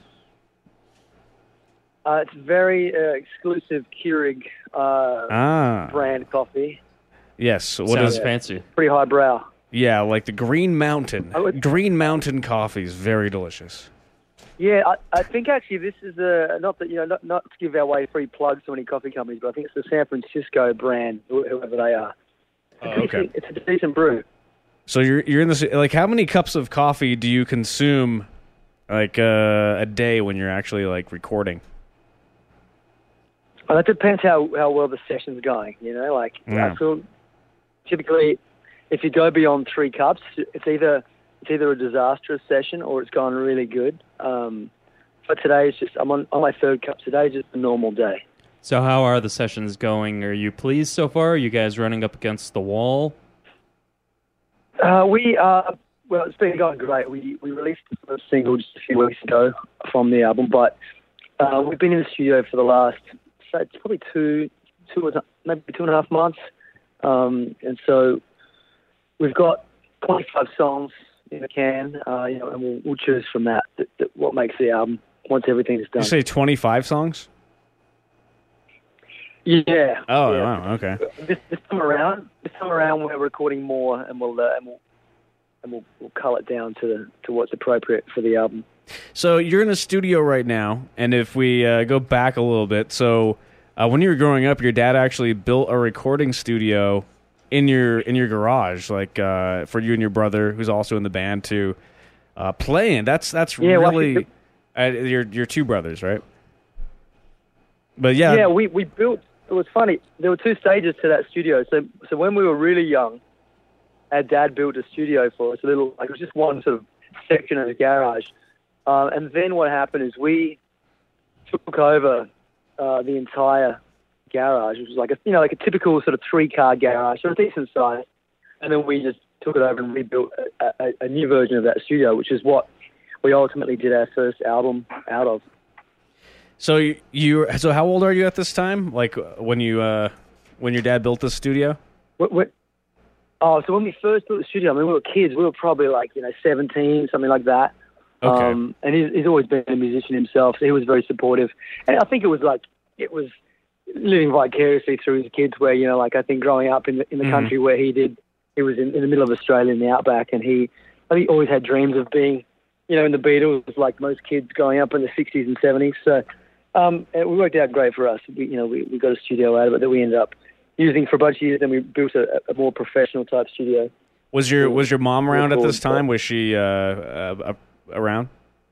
Uh, it's very uh, exclusive Keurig uh, Ah. brand coffee, Yes. What Sounds is? fancy. pretty high brow. Yeah, like the Green Mountain. I would- Green Mountain coffee is very delicious. Yeah, I, I think actually this is a not that you know not, not to give away free plugs to any coffee companies, but I think it's the San Francisco brand, wh- whoever they are. Oh, It's a okay. decent- It's a decent brew. So you're you're in this like how many cups of coffee do you consume like uh, a day when you're actually like recording? Well, that depends how, how well the session's going. You know, like Yeah. I feel typically if you go beyond three cups, it's either it's either a disastrous session or it's gone really good. Um, but today is just I'm on, on my third cup today, just a normal day. So how are the sessions going? Are you pleased so far? Are you guys running up against the wall? Uh, we are well, it's been going great. We we released the first single just a few weeks ago from the album, but uh, we've been in the studio for the last so it's probably two two and a- maybe two and a half months, um, and so we've got twenty-five songs in the can, uh, you know, and we'll, we'll choose from that, that, that what makes the album once everything is done. You say twenty-five songs? Yeah. Oh, yeah. wow, okay. This, this time around, this time around, we're recording more, and we'll uh, and we'll and we'll, we'll cull it down to the, to what's appropriate for the album. So you're in a studio right now, and if we uh, go back a little bit, so uh, when you were growing up, your dad actually built a recording studio in your in your garage, like uh, for you and your brother, who's also in the band too, uh, playing. That's that's Yeah, well, really uh, your your two brothers, right? But yeah, Yeah, we, we built. It was funny. There were two stages to that studio. So so when we were really young, our dad built a studio for us. A little like it was just one sort of section of the garage. Uh, and then what happened is we took over uh, the entire garage, which was like a you know like a typical sort of three car garage, so a decent size. And then we just took it over and rebuilt a, a, a new version of that studio, which is what we ultimately did our first album out of. So you, you so how old are you at this time? Like when you uh, when your dad built this studio? What, what, oh, so when we first built the studio, I mean, we were kids. We were probably like, you know, seventeen, something like that. Okay. Um, and he's, he's always been a musician himself, so he was very supportive. And I think it was like, it was living vicariously through his kids where, you know, like I think growing up in the, in the Mhm. country where he did, he was in, in the middle of Australia in the outback, and he, I think he always had dreams of being, you know, in the Beatles, like most kids growing up in the sixties and seventies. So um, it worked out great for us. We, you know, we, we got a studio out of it that we ended up using for a bunch of years, then we built a, a more professional type studio. Was your was your mom around at this Record, time? Was she uh, uh, uh, around?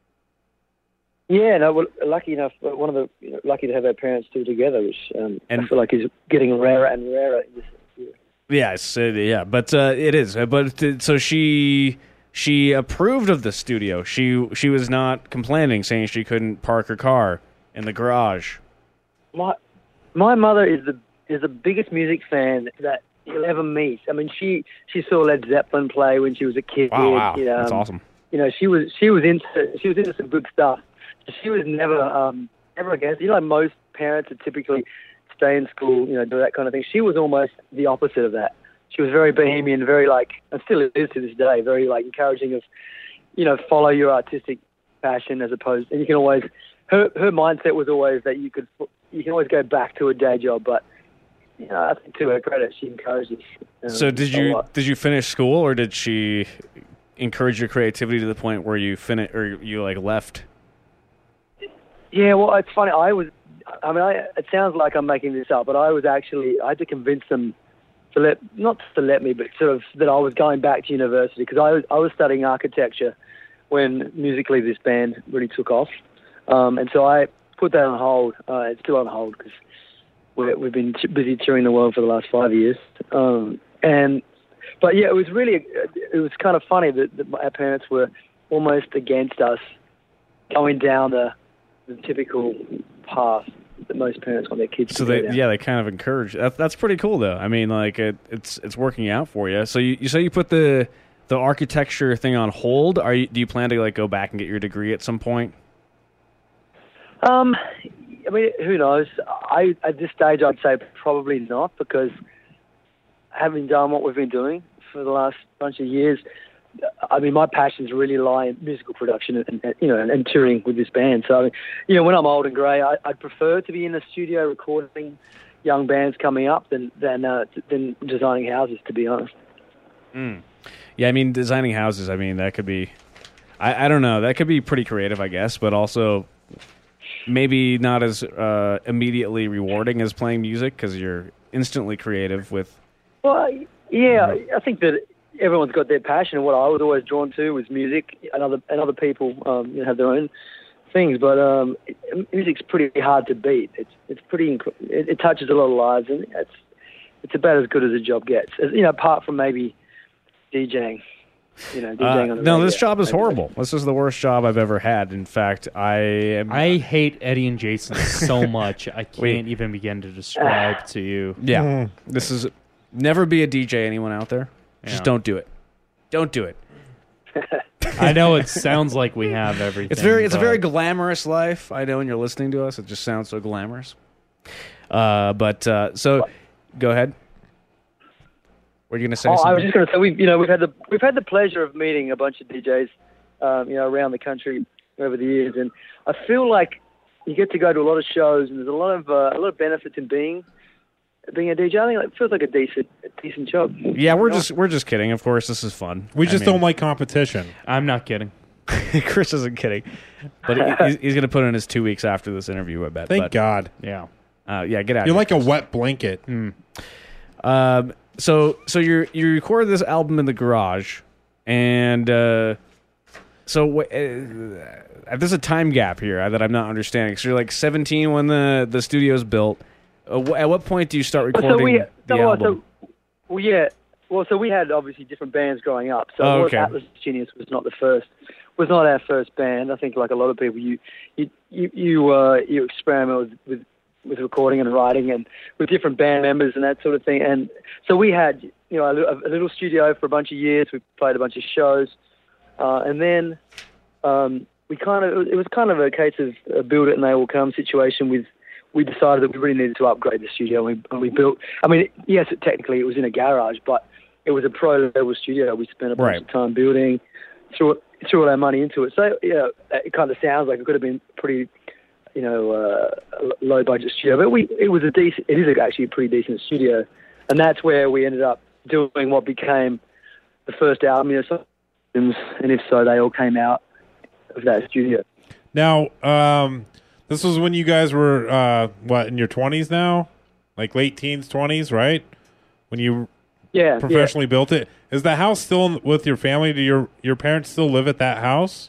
Yeah, no, well, lucky enough, one of the you know, lucky to have our parents still together, which um, And- I feel like is getting rarer and rarer. In this year. Yes, uh, yeah, but uh, it is. Uh, But th- so she she approved of the studio. She she was not complaining, saying she couldn't park her car in the garage. My my mother is the is the biggest music fan that you'll ever meet. I mean, she she saw Led Zeppelin play when she was a kid. Wow, wow, You know, that's um, awesome. You know, she was she was into she was into some good stuff. She was never um, never against. You know, like most parents are typically stay in school, you know, do that kind of thing. She was almost the opposite of that. She was very bohemian, very like, and still is to this day, very like encouraging of, you know, follow your artistic passion as opposed. And you can always, her her mindset was always that you could you can always go back to a day job, but you know, I think to her credit, she encourages. Um, So did a you lot. did you finish school, or did she encourage your creativity to the point where you fin- or you like left? Yeah, well, it's funny. I was, I mean, I, it sounds like I'm making this up, but I was actually, I had to convince them to let, not to let me, but sort of that I was going back to university because I was, I was studying architecture when musically this band really took off. Um, and so I put that on hold. Uh, it's still on hold because we've been t- busy touring the world for the last five years. Um, and, but yeah, it was really, it was kind of funny that, that our parents were almost against us going down the, the typical path that most parents want their kids So to they go down. yeah they kind of encourage. That, that's pretty cool though. I mean, like it, it's it's working out for you. So you, you say you put the the architecture thing on hold. Are you do you plan to like go back and get your degree at some point? Um, I mean, who knows? I at this stage, I'd say probably not because having done what we've been doing for the last bunch of years, I mean, my passions really lie in musical production and, and you know, and, and touring with this band. So, I mean, you know, when I'm old and grey, I, I'd prefer to be in the studio recording young bands coming up than than uh, than designing houses, to be honest. Mm. Yeah, I mean, designing houses. I mean, that could be. I, I don't know. That could be pretty creative, I guess, but also maybe not as uh, immediately rewarding as playing music because you're instantly creative with. Well, yeah, I think that everyone's got their passion, and what I was always drawn to was music, and other and other people um, you know, have their own things. But um, it, music's pretty hard to beat. It's it's pretty inc- it, it touches a lot of lives, and it's it's about as good as a job gets. As, you know, apart from maybe DJing. You know, DJing Uh, on the no, radio. this job is Maybe horrible. This is the worst job I've ever had. In fact, I am. I hate Eddie and Jason so much. I can't Wait. even begin to describe to you. Yeah, this is never be a D J. Anyone out there? Just Yeah. don't do it. Don't do it. I know it sounds like we have everything. It's very, it's a but- very glamorous life. I know when you're listening to us, it just sounds so glamorous. Uh, but uh, so, go ahead. Were you going to say Oh, something? I was just going to say we've you know we've had the we've had the pleasure of meeting a bunch of D Js, um, you know, around the country over the years, and I feel like you get to go to a lot of shows, and there's a lot of uh, a lot of benefits in being being a D J. I think it feels like a decent a decent job. Yeah, we're just we're just kidding. Of course, this is fun. We I just mean, don't like competition. I'm not kidding. Chris isn't kidding, but he, he's, he's going to put in his two weeks after this interview. I bet. Thank but, God. Yeah. Uh, yeah, get out. You're here, like a Chris. wet blanket. Um, so so you you recorded this album in the garage, and uh, so uh, there's a time gap here that I'm not understanding. So you're like seventeen when the the studio's built. Uh, wh- at what point do you start recording so we, the so, well, album? so, well, yeah. Well, so we had obviously different bands growing up. So Oh, it was okay. Atlas Genius was not the first, was not our first band. I think like a lot of people, you you you you, uh, you experiment with, with with recording and writing and with different band members and that sort of thing. And so we had you know, a, a little studio for a bunch of years. We played a bunch of shows, uh, and then um, we kind of it was kind of a case of a build it and they will come situation. With we decided that we really needed to upgrade the studio, and we, and we built. I mean, yes, it, technically it was in a garage, but it was a pro level studio. We spent a bunch Right. of time building, threw threw all our money into it. So yeah, it kind of sounds like it could have been pretty, you know, uh, low budget studio, but we it was a decent. It is actually a pretty decent studio, and that's where we ended up doing what became the first album, you know, and if so, they all came out of that studio. Now, um, this was when you guys were uh, what in your twenties now, like late teens, twenties, right? When you Yeah, professionally built it. Is the house still in, with your family? Do your your parents still live at that house?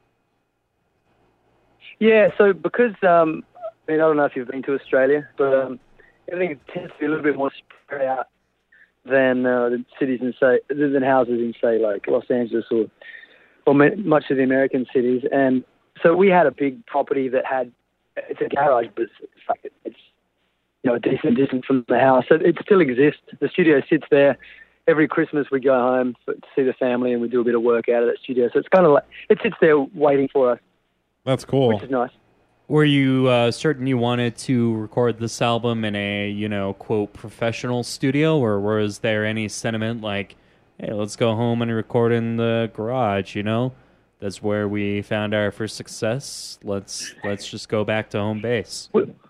Yeah, so because um, I mean, I don't know if you've been to Australia, but um, everything tends to be a little bit more spread out than uh, the cities in say than houses in say like Los Angeles or or much of the American cities. And so we had a big property that had it's a garage, but it's, it's like it's you know a decent distance from the house. So it still exists. The studio sits there. Every Christmas we go home to see the family and we do a bit of work out of that studio. So it's kind of like it sits there waiting for us. That's cool. Which is nice. Were you uh, certain you wanted to record this album in a, you know, quote, professional studio, or was there any sentiment like, hey, let's go home and record in the garage, you know? That's where we found our first success. Let's let's just go back to home base.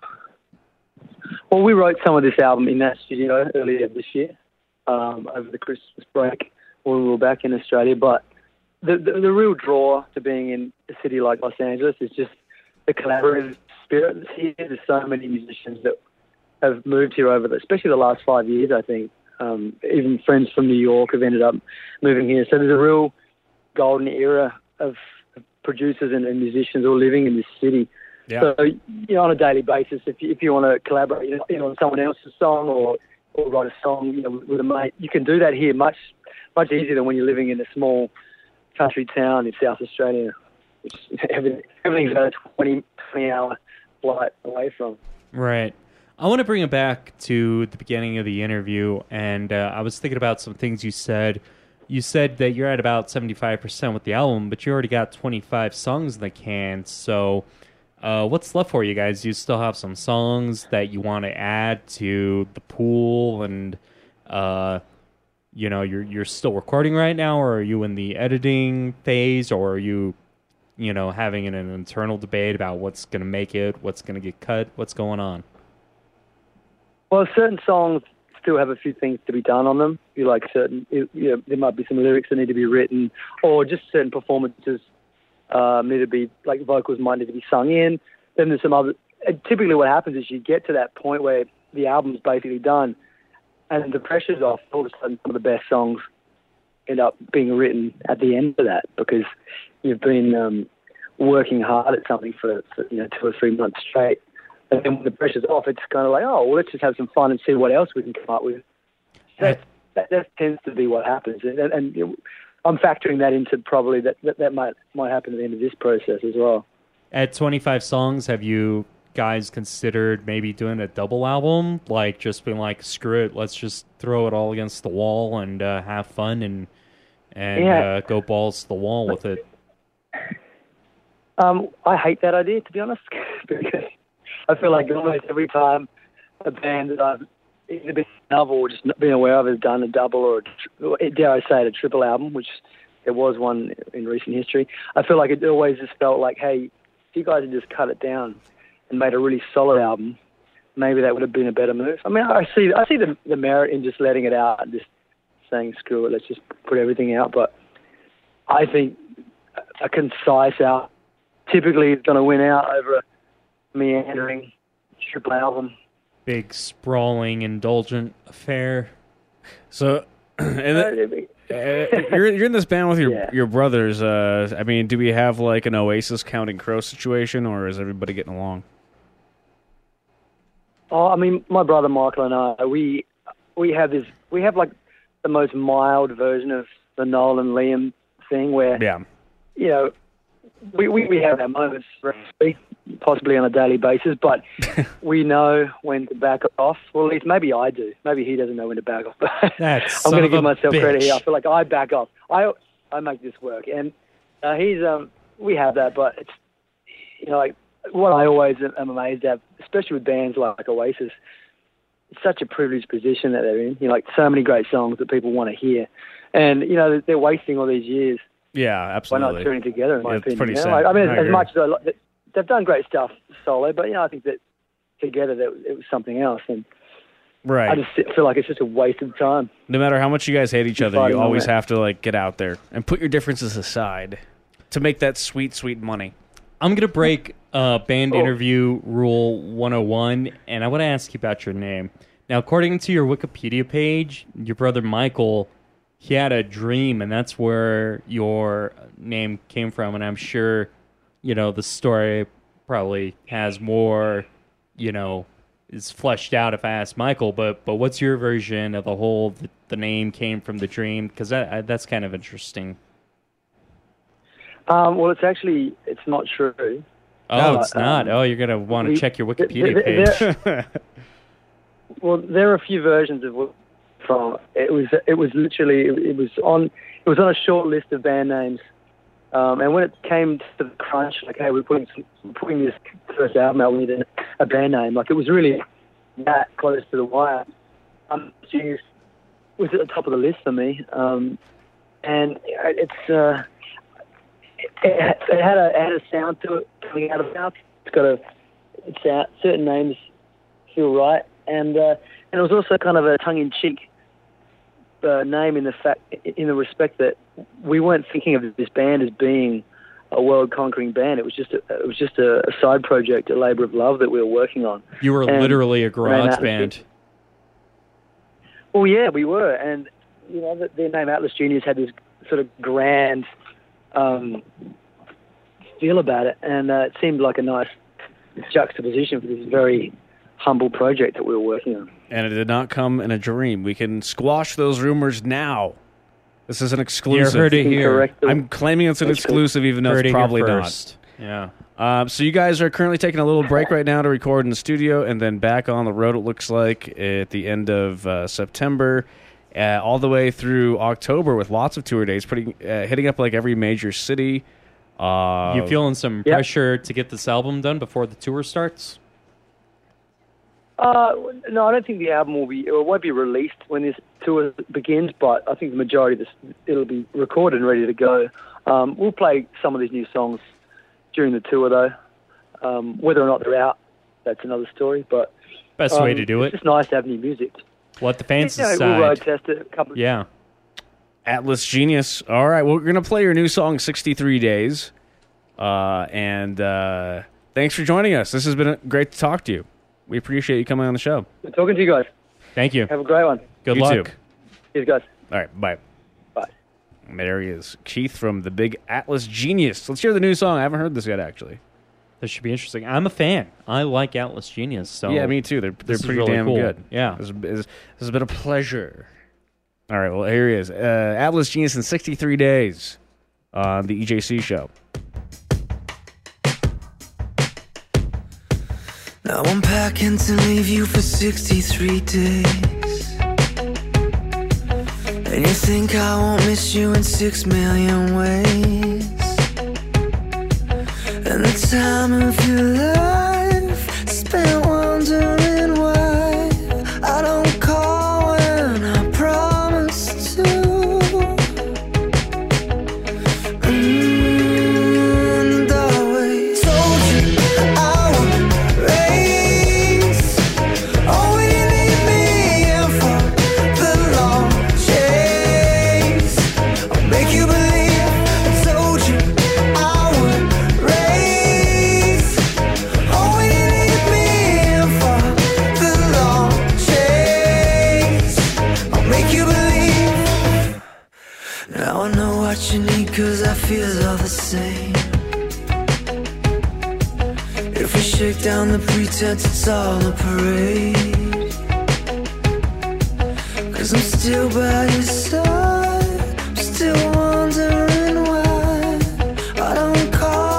Well, we wrote some of this album in that studio earlier this year, um, over the Christmas break when we were back in Australia. But the, the the real draw to being in a city like Los Angeles is just the collaborative spirit that's here. There's so many musicians that have moved here over, the, especially the last five years, I think. Um, even friends from New York have ended up moving here. So there's a real golden era of producers and, and musicians all living in this city. Yeah. So, you know, on a daily basis, if you, if you want to collaborate, you know, you know, on someone else's song or, or write a song, you know, with a mate, you can do that here much, much easier than when you're living in a small country town in South Australia, which everything, everything's about a twenty, twenty hour flight away from. Right. I want to bring it back to the beginning of the interview, and uh, I was thinking about some things you said. You said that you're at about seventy-five percent with the album, but you already got twenty-five songs in the can, so uh, what's left for you guys? Do you still have some songs that you want to add to the pool, and uh, you know, you're you're still recording right now, or are you in the editing phase, or are you, you know, having an, an internal debate about what's going to make it, what's going to get cut, what's going on? Well, certain songs still have a few things to be done on them. You like certain, you know, there might be some lyrics that need to be written, or just certain performances um, need to be, like vocals might need to be sung in. Then there's some other. And typically, what happens is you get to that point where the album's basically done, and the pressure's off. All of a sudden, some of the best songs end up being written at the end of that because you've been um, working hard at something for, for you know two or three months straight. And then when the pressure's off, it's kind of like, oh, well, let's just have some fun and see what else we can come up with. That, that, that tends to be what happens. And, and you know, I'm factoring that into probably that, that that might might happen at the end of this process as well. At twenty-five songs, have you guys considered maybe doing a double album? Like just being like, screw it, let's just throw it all against the wall and uh, have fun and, and Yeah. uh, go balls to the wall with it? Um, I hate that idea, to be honest, because I feel like almost every time a band that I've either been novel or just not been aware of has done a double or, a, tri- dare I say it, a triple album, which there was one in recent history, I feel like it always just felt like, hey, if you guys had just cut it down and made a really solid album, maybe that would have been a better move. I mean, I see I see the, the merit in just letting it out and just saying, screw it, let's just put everything out. But I think a concise album typically is going to win out over a meandering triple album. Big, sprawling, indulgent affair. So, and the, uh, you're you're in this band with your Yeah. your brothers. Uh, I mean, do we have like an Oasis Counting Crows situation, or is everybody getting along? Oh, I mean, my brother Michael and I, we we have this, we have like the most mild version of the Noel and Liam thing, where Yeah. you know we, we, we have our moments, possibly on a daily basis, but we know when to back off. Well, at least maybe I do. Maybe he doesn't know when to back off. That I'm son going to of give a myself credit bitch. here. I feel like I back off. I I make this work, and uh, he's um we have that, but it's you know like what I always am amazed at, especially with bands like Oasis. It's such a privileged position that they're in. You know, like so many great songs that people want to hear, and you know they're wasting all these years. Yeah, By absolutely. not touring together, in my Yeah, it's opinion. pretty You know, sad. like, I mean, I as, as agree. much as I like, they've done great stuff solo, but you know, I think that together that it was something else, and Right. I just feel like it's just a waste of time. No matter how much you guys hate each Keep other, you fighting on always that. have to like get out there and put your differences aside to make that sweet, sweet money. I'm gonna break uh, band Oh. interview rule one oh one, and I want to ask you about your name. Now, according to your Wikipedia page, your brother Michael, he had a dream, and that's where your name came from. And I'm sure, you know, the story probably has more, you know, is fleshed out if I ask Michael. But but what's your version of the whole the, the name came from the dream? Because that I, that's kind of interesting. Um, well, it's actually it's not true. Oh, Uh, it's not. um, Oh, you're gonna want to we- check your th- Wikipedia th- page. there- Well, there are a few versions of what from it was. It was literally it, it was on it was on a short list of band names, um, and when it came to the crunch, like, hey, we're putting some, we're putting this first album out, we need a, a band name. Like it was really that close to the wire. Um, Genius was at the top of the list for me, um, and it's uh, it, it, it had a it had a sound to it coming out of the mouth. It's got a it's out, certain names feel right. And uh, and it was also kind of a tongue-in-cheek uh, name in the fact, in the respect that we weren't thinking of this band as being a world-conquering band. It was just a, it was just a, a side project, a labour of love that we were working on. You were And literally a I mean, garage Atlas- band. Well, yeah, we were, and you know, the, their name Atlas Juniors had this sort of grand um, feel about it, and uh, it seemed like a nice juxtaposition for this very humble project that we were working on. And it did not come in a dream. We can squash those rumors now. This is an exclusive. You heard it here. Incorrect. I'm claiming it's an That's exclusive, even though Heard it it's here probably not. first. Yeah. Um, so you guys are currently taking a little break right now to record in the studio, and then back on the road. It looks like at the end of uh, September, uh, all the way through October, with lots of tour dates, pretty uh, hitting up like every major city. Uh, You feeling some Yeah. pressure to get this album done before the tour starts? Uh, no, I don't think the album will be. It won't be released when this tour begins. But I think the majority of this it'll be recorded and ready to go. Um, we'll play some of these new songs during the tour, though. Um, whether or not they're out, that's another story. But Best um, way to do it's it. just nice to have new music. Let the fans You know, we'll road decide. test it a couple. Of, Yeah. Atlas Genius. All right, well, we're going to play your new song, sixty-three days. Uh, and uh, thanks for joining us. This has been great to talk to you. We appreciate you coming on the show. Good talking to you guys. Thank you. Have a great one. Good You luck. too. Cheers, guys. All right, bye. Bye. And there he is, Keith from the Big Atlas Genius. Let's hear the new song. I haven't heard this yet, actually. This should be interesting. I'm a fan. I like Atlas Genius. So Yeah, me too. They're they're this is pretty really damn cool. good. Yeah. This, is- this, this has been a pleasure. All right, well, here he is. Uh, Atlas Genius in sixty-three days on the E J C show. Now I'm packing to leave you for sixty-three days. And you think I won't miss you in six million ways. And the time of your life spent wondering why I don't call when I promise to. And I always told you I would race. Oh, when you leave me in for the long chase, I'll make you believe I told you I would race. Oh, when you leave me in for the long chase, I'll make you believe. Now I know what you need, cause I feel all the same. If we shake down the pretense, it's all a parade. Cause I'm still by your side, I'm still wondering why I don't call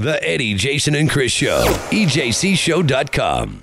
The Eddie, Jason, and Chris Show. E J C show dot com.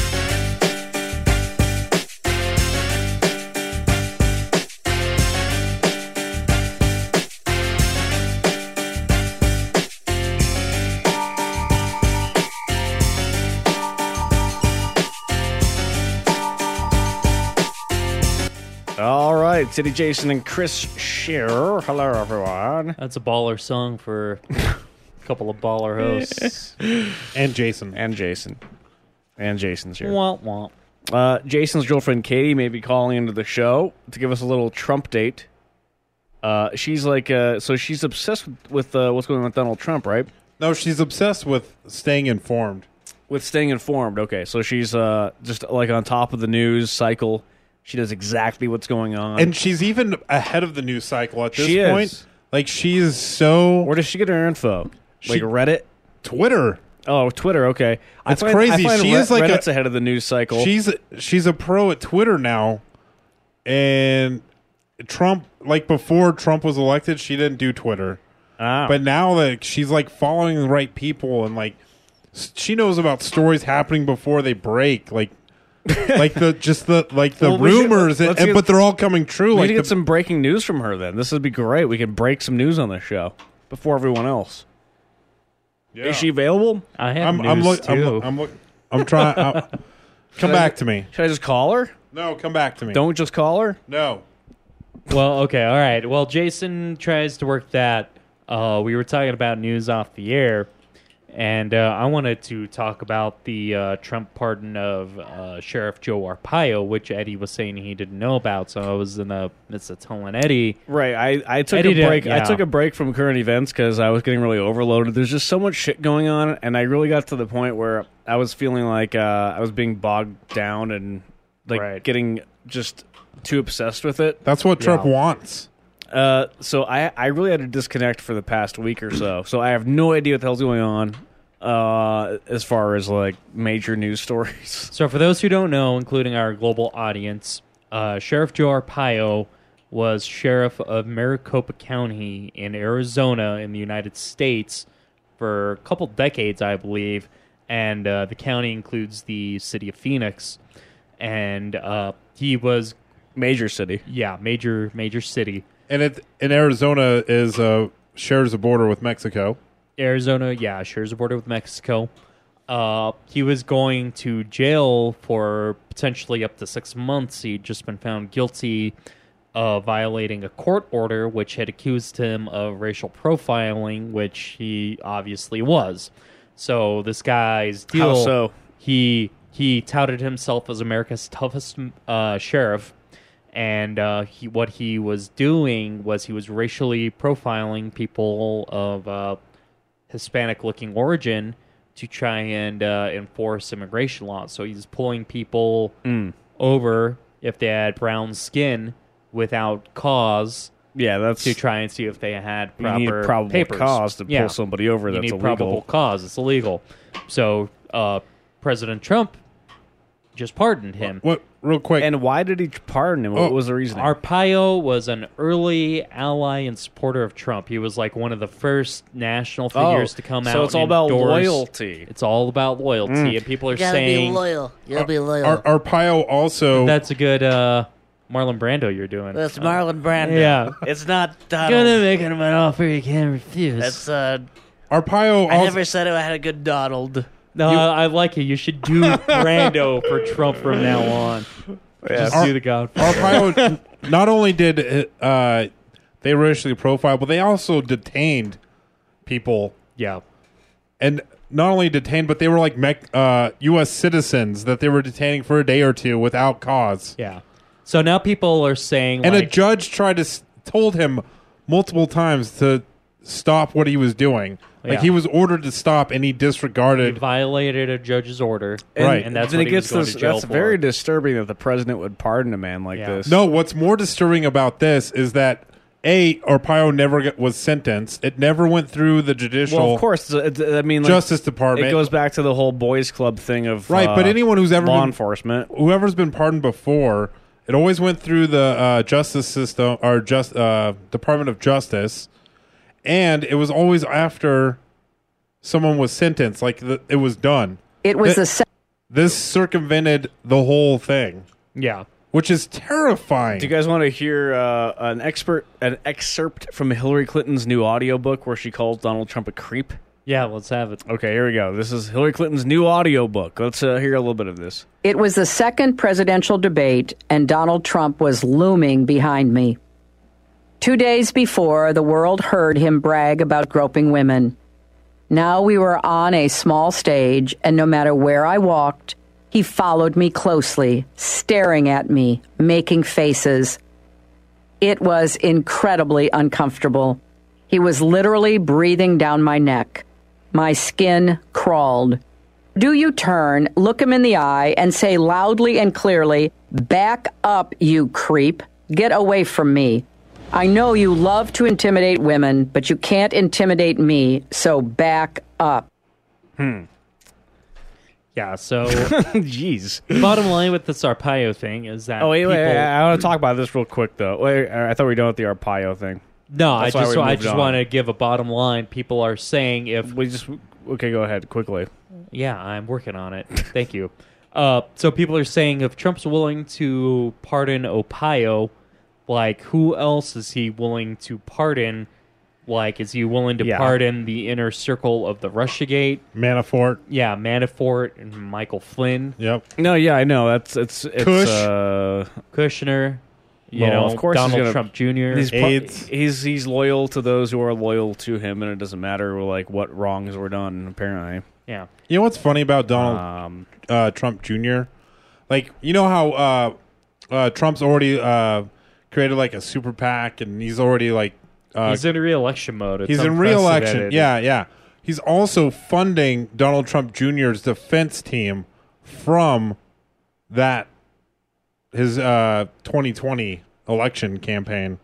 All right, City Jason and Chris Shearer. Hello, everyone. That's a baller song for a couple of baller hosts. And Jason. And Jason. And Jason's here. Womp womp. Uh, Jason's girlfriend, Katie, may be calling into the show to give us a little Trump date. Uh, she's like, uh, so she's obsessed with, with uh, what's going on with Donald Trump, right? No, she's obsessed with staying informed. With staying informed, okay. So she's uh, just like on top of the news cycle. She knows exactly what's going on. And she's even ahead of the news cycle at this She point. is. Like, she is so... Where does she get her info? She- Like Reddit? Twitter. Oh, Twitter, okay. It's I find, crazy. I find She Re- is like a- Reddit's ahead of the news cycle. She's she's a pro at Twitter now. And Trump, like before Trump was elected, she didn't do Twitter. Ah. But now that she's like following the right people and like s- she knows about stories happening before they break, like like the just the like the Well, we should- rumors, and, let's and- get- but they're all coming true. We Like need to get the- some breaking news from her then. This would be great. We can break some news on this show before everyone else. Yeah. Is she available? I have I'm news I'm look, too. I'm, look, I'm, look, I'm trying. I'm- come I- back to me. Should I just call her? No, come back to me. Don't just call her? No. Well, okay, all right. Well, Jason tries to work that. Uh, we were talking about news off the air, and uh, I wanted to talk about the uh, Trump pardon of uh, Sheriff Joe Arpaio, which Eddie was saying he didn't know about. So I was in the midst of telling Eddie. Right. I, I took Eddie a did- break. I yeah. took a break from current events because I was getting really overloaded. There's just so much shit going on, and I really got to the point where I was feeling like uh, I was being bogged down and like Right. getting just too obsessed with it. That's what Trump Yeah. wants. Uh, so I I really had to disconnect for the past week or so. So I have no idea what the hell's going on uh, as far as like major news stories. So for those who don't know, including our global audience, uh, Sheriff Joe Arpaio was sheriff of Maricopa County in Arizona in the United States for a couple decades, I believe, and uh, the county includes the city of Phoenix. And uh, he was Major city. yeah, major major city. And it in Arizona is uh, shares a border with Mexico. Arizona, yeah, shares a border with Mexico. Uh, he was going to jail for potentially up to six months. He'd just been found guilty of violating a court order, which had accused him of racial profiling, which he obviously was. So this guy's deal, How so? he he touted himself as America's toughest uh, sheriff. And uh, he, what he was doing was he was racially profiling people of uh, Hispanic-looking origin to try and uh, enforce immigration laws. So he's pulling people Mm. over if they had brown skin without cause Yeah, that's to try and see if they had you proper need probable papers. cause to Yeah. pull somebody over. You That's need illegal. probable cause. It's illegal. So uh, President Trump just pardoned him. What? Real quick. And why did he pardon him? What Oh, was the reason? Arpaio was an early ally and supporter of Trump. He was like one of the first national figures to come out. So it's all and about endorse- loyalty. It's all about loyalty, Mm. and people are You gotta saying be loyal. You gotta be loyal. Ar- Arpaio also. that's a good uh, Marlon Brando you're doing. That's Marlon Brando. Yeah. It's not Donald. Gonna make him an offer you can't refuse. That's uh. Arpaio I also. never said I had a good Donald. no, I, I like it. You should do Brando for Trump from now on. Just Ar- do the God. Arpaio not only did uh, they racially profile, but they also detained people. Yeah. And not only detained, but they were like mech, uh, U S citizens that they were detaining for a day or two without cause. Yeah. So now people are saying, And like, a judge tried to s- told him multiple times to stop what he was doing. Like Yeah. he was ordered to stop, and he he disregarded. violated a judge's order, And, Right. and that's then what it he was gets going this, to jail that's for. very disturbing that the president would pardon a man like Yeah. this. No, what's more disturbing about this is that a Arpaio never get, was sentenced. It never went through the judicial. Well, of course. it's- it's- I mean, like, Justice Department. It goes back to the whole boys' club thing of Right, uh, but anyone who's ever law been- enforcement. Whoever's been pardoned before, it always went through the uh, justice system or just uh, Department of Justice, and it was always after someone was sentenced, like the, it was done. It was Th- the se- This circumvented the whole thing. Yeah. Which is terrifying. Do you guys want to hear uh, an expert, an excerpt from Hillary Clinton's new audiobook where she calls Donald Trump a creep? Yeah, let's have it. Okay, here we go. This is Hillary Clinton's new audiobook. Let's uh, hear a little bit of this. It was the second presidential debate, and Donald Trump was looming behind me. Two days before, the world heard him brag about groping women. Now we were on a small stage, and no matter where I walked, he followed me closely, staring at me, making faces. It was incredibly uncomfortable. He was literally breathing down my neck. My skin crawled. Do you turn, look him in the eye, and say loudly and clearly, "Back up, you creep. Get away from me. I know you love to intimidate women, but you can't intimidate me, so back up." Hmm. Yeah, so... Jeez. Bottom line with this Arpaio thing is that Oh, wait, wait, people... wait. I want to talk about this real quick, though. Wait, I thought we were done with the Arpaio thing. No, That's I why just we I moved just on. want to give a bottom line. People are saying if... We just... Okay, go ahead, quickly. Yeah, I'm working on it. Thank you. Uh, so people are saying if Trump's willing to pardon Arpaio, like, who else is he willing to pardon? Like, is he willing to Yeah. pardon the inner circle of the Russiagate? Manafort. Yeah, Manafort and Michael Flynn. Yep. No, yeah, I know. That's it's it's Kush. uh, Kushner. You well, know, of course he's Donald gonna- Trump Junior He's, pro- AIDS. he's he's loyal to those who are loyal to him, and it doesn't matter like what wrongs were done. Apparently, Yeah. You know what's funny about Donald um, uh, Trump Junior? Like, you know how uh, uh, Trump's already uh, created like a super PAC, and he's already like uh, he's in re-election mode. It's he's in re-election. unprecedented. Yeah, yeah. He's also funding Donald Trump Junior's defense team from that his uh, twenty twenty election campaign.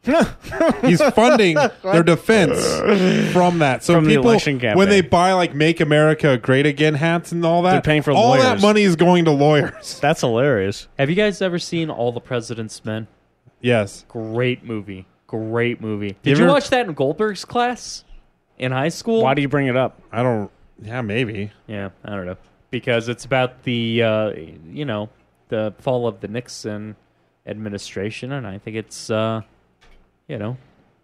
He's funding their defense from that. So From the people, election campaign. when they buy like "Make America Great Again" hats and all that, They're paying for all lawyers. that money is going to lawyers. That's hilarious. Have you guys ever seen All the President's Men? Yes. Great movie. Great movie. You Did you, ever- watch that in Goldberg's class in high school? Why do you bring it up? I don't. Yeah, maybe. Yeah, I don't know. Because it's about the, uh, you know, the fall of the Nixon administration, and I think it's, uh, you know.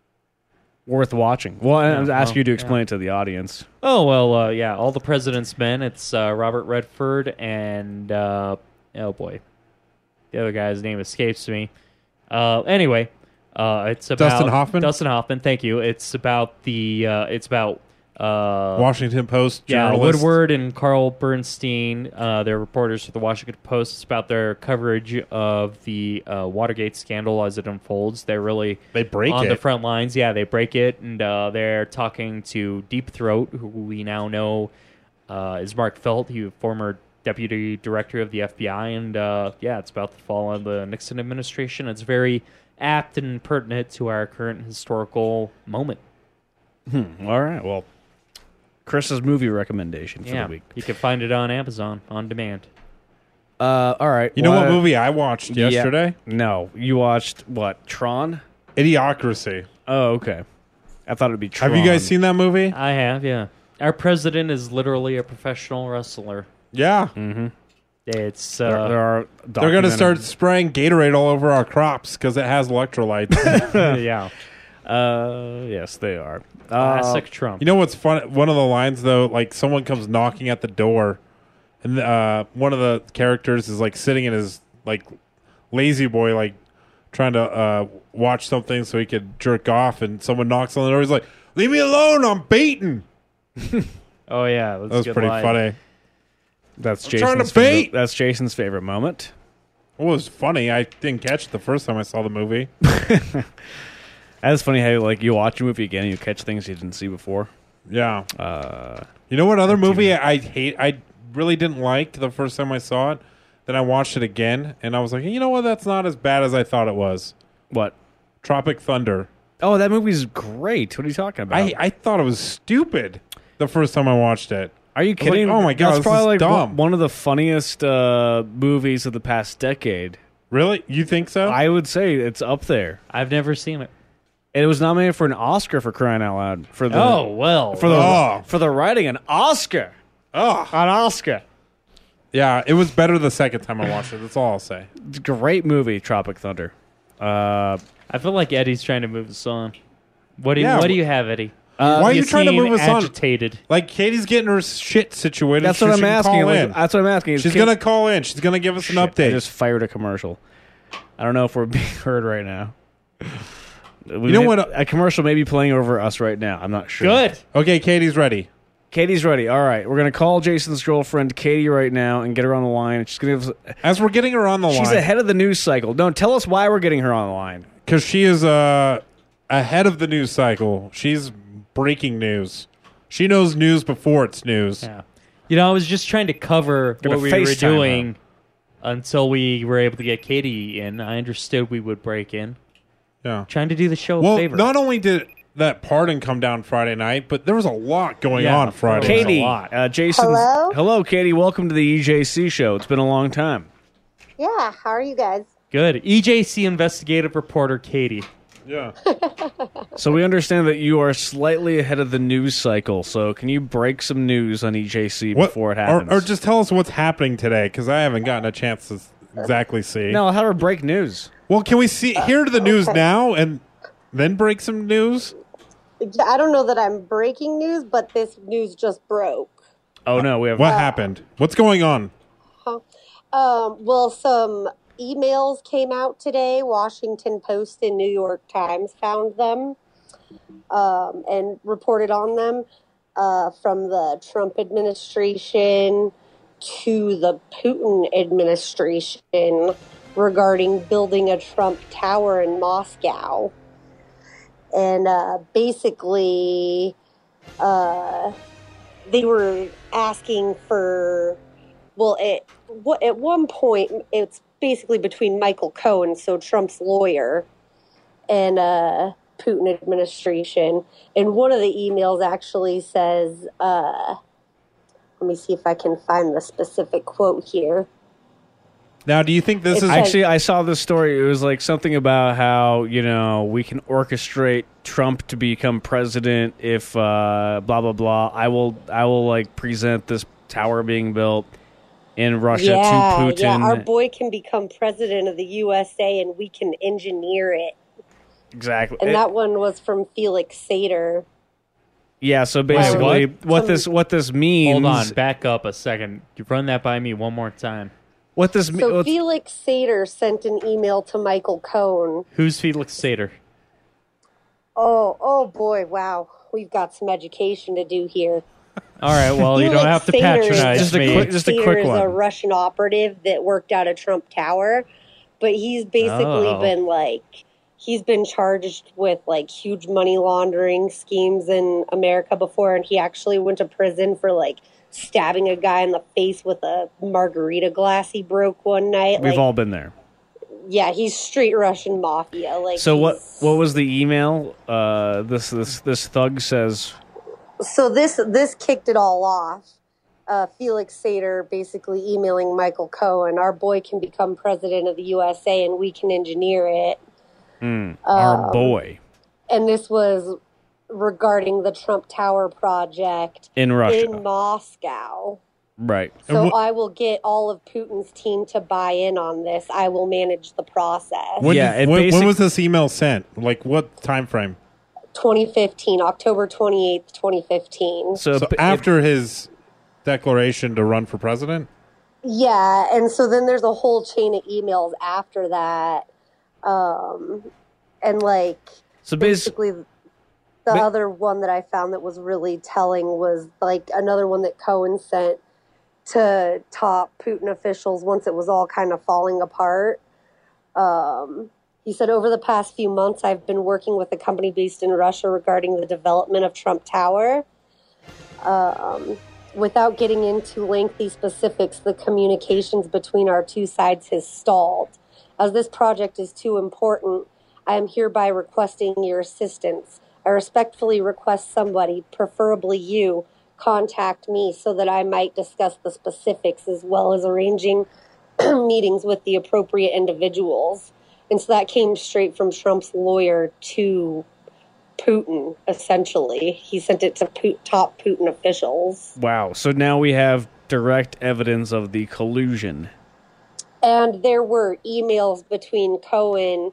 Worth watching. Well, I Yeah, was ask well, you to explain yeah. it to the audience. Oh, well, uh, yeah, All the President's Men. It's uh, Robert Redford and, uh, oh boy, the other guy's name escapes me. Uh, anyway, uh, it's about Dustin Hoffman? Dustin Hoffman, thank you. It's about the, uh, it's about uh, Washington Post yeah, journalist. Woodward and Carl Bernstein. Uh, they're reporters for the Washington Post. It's about their coverage of the uh, Watergate scandal as it unfolds. They're really They break on it. the front lines. Yeah, they break it, and uh, they're talking to Deep Throat, who we now know uh, is Mark Felt, he former deputy director of the F B I, and uh, yeah, it's about the fall of the Nixon administration. It's very apt and pertinent to our current historical moment. Hmm. All right. Well, Chris's movie recommendation for Yeah, the week. you can find it on Amazon on demand. Uh, all right. You know well, what movie I watched yeah. yesterday? No, you watched what? Tron? Idiocracy. Oh, okay. I thought it'd be Tron. Have you guys seen that movie? I have, yeah. Our president is literally a professional wrestler. Yeah. Mm-hmm. It's uh, There, there are. They're going to start documented- spraying Gatorade all over our crops because it has electrolytes. yeah, Uh, yes, they are. Uh, classic Trump. You know what's fun? One of the lines, though, like someone comes knocking at the door, and uh, one of the characters is like sitting in his like lazy boy, like trying to uh, watch something so he could jerk off, and someone knocks on the door. He's like, "Leave me alone! I'm baiting." Oh yeah, that's That was a good pretty line. funny. That's I'm Jason's trying to favorite- bait. That's Jason's favorite moment. It was funny. I didn't catch it the first time I saw the movie. That's funny how like you watch a movie again and you catch things you didn't see before. Yeah. Uh, You know what other movie I hate? I really didn't like the first time I saw it. Then I watched it again, and I was like, you know what? That's not as bad as I thought it was. what? Tropic Thunder. Oh, that movie's great. What are you talking about? I, I thought it was stupid the first time I watched it. Are you I was like, kidding? oh my God, That's this probably is like dumb. one- one of the funniest uh, movies of the past decade. Really? You think so? I would say it's up there. I've never seen it. And it was nominated for an Oscar for crying out loud. For the Oh, well. for the Oh. for the writing, an Oscar, Oh, an Oscar. yeah, it was better the second time I watched it. That's all I'll say. Great movie, Tropic Thunder. Uh, I feel like Eddie's trying to move us on. What do you, Yeah, what do wh- you have, Eddie? Uh, Why are you trying to seem move us on? agitated. Like Katie's getting her shit situated. that's so what she I'm can asking. Call Like, in. that's what I'm asking. She's Can- gonna call in. She's gonna give us an Shit, update. I just fired a commercial. I don't know if we're being heard right now. We You know may- what? A commercial may be playing over us right now. I'm not sure. Good. Okay, Katie's ready. Katie's ready. All right, we're gonna call Jason's girlfriend Katie right now and get her on the line. She's gonna. Give us, As we're getting her on the she's line, ahead of the news cycle. No, tell us why we're getting her on the line. because she is uh, ahead of the news cycle. She's breaking news. She knows news before it's news. Yeah. You know, I was just trying to cover Gonna what we were FaceTime doing until we were able to get Katie in. I understood we would break in. Yeah. Trying to do the show Well, a favor. not only did that pardon come down Friday night, but there was a lot going Yeah, on Friday Katie, night. uh, Jason. Hello? Hello, Katie. Welcome to the E J C show. It's been a long time. Yeah, how are you guys? Good. E J C investigative reporter Katie. Yeah. So we understand that you are slightly ahead of the news cycle. So can you break some news on E J C What- before it or, happens? or just tell us what's happening today, because I haven't gotten a chance to s- exactly see. no, I'll have her break news. Well, can we see hear the news okay. now and then break some news? Yeah, I don't know that I'm breaking news, but this news just broke. Oh no, we have. What happened? What's going on? Huh? Um, well, some emails came out today. Washington Post and New York Times found them um, and reported on them uh, from the Trump administration to the Putin administration regarding building a Trump tower in Moscow. And uh, basically, uh, they were asking for, well, it, what, at one point, it's basically between Michael Cohen, so Trump's lawyer, and uh, Putin administration. And one of the emails actually says, uh, let me see if I can find the specific quote here. Now, do you think this It is says- Actually, I saw this story. It was like something about how, you know, we can orchestrate Trump to become president if uh, blah blah blah. I will I will like present this tower being built in Russia yeah, to Putin. yeah, our boy can become president of the U S A and we can engineer it. Exactly. And It- that one was from Felix Sater. yeah, so basically what? what this what this means Hold on. Back up a second. You run that by me one more time. What this me- So what's- Felix Sater sent an email to Michael Cohen. Who's Felix Sater? Oh, oh boy, wow. We've got some education to do here. All right, well, you don't Felix have to Sater is- patronize Just a me. quick- just a Sater quick is a one. Russian operative that worked out of Trump Tower, but he's basically Oh. been like, he's been charged with like huge money laundering schemes in America before, and he actually went to prison for like stabbing a guy in the face with a margarita glass he broke one night. we've like, all been there. yeah, he's straight Russian mafia. Like, So what he's- what was the email? Uh, this this this thug says. So this this kicked it all off. Uh, Felix Sater basically emailing Michael Cohen, our boy can become president of the U S A and we can engineer it. Mm, our Um, boy And this was regarding the Trump Tower project in Russia, in Moscow. right? So I will get all of Putin's team to buy in on this. I will manage the process. when, Yeah, did- it when, when basic- was this email sent? Like what time frame? twenty fifteen, October twenty-eighth, twenty fifteen. So, So it- after his declaration to run for president? Yeah, and so then there's a whole chain of emails after that. Um, and like So basi- basically the ba- other one that I found that was really telling was like another one that Cohen sent to top Putin officials once it was all kind of falling apart. Um, he said, over the past few months, I've been working with a company based in Russia regarding the development of Trump Tower. Um, without getting into lengthy specifics, the communications between our two sides has stalled. As this project is too important, I am hereby requesting your assistance. I respectfully request somebody, preferably you, contact me so that I might discuss the specifics as well as arranging meetings with the appropriate individuals. And so that came straight from Trump's lawyer to Putin, essentially. He sent it to Pu- top Putin officials. Wow. So now we have direct evidence of the collusion. And there were emails between Cohen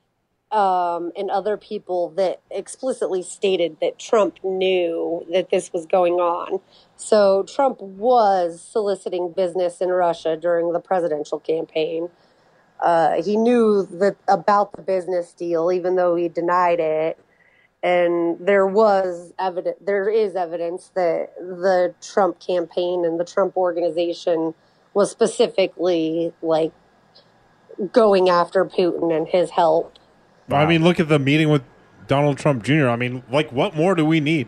um, and other people that explicitly stated that Trump knew that this was going on. So Trump was soliciting business in Russia during the presidential campaign. Uh, he knew that about the business deal, even though he denied it. And there was evidence, there is evidence that the Trump campaign and the Trump organization was specifically like going after Putin and his help. Wow. I mean, look at the meeting with Donald Trump Junior I mean, like, what more do we need?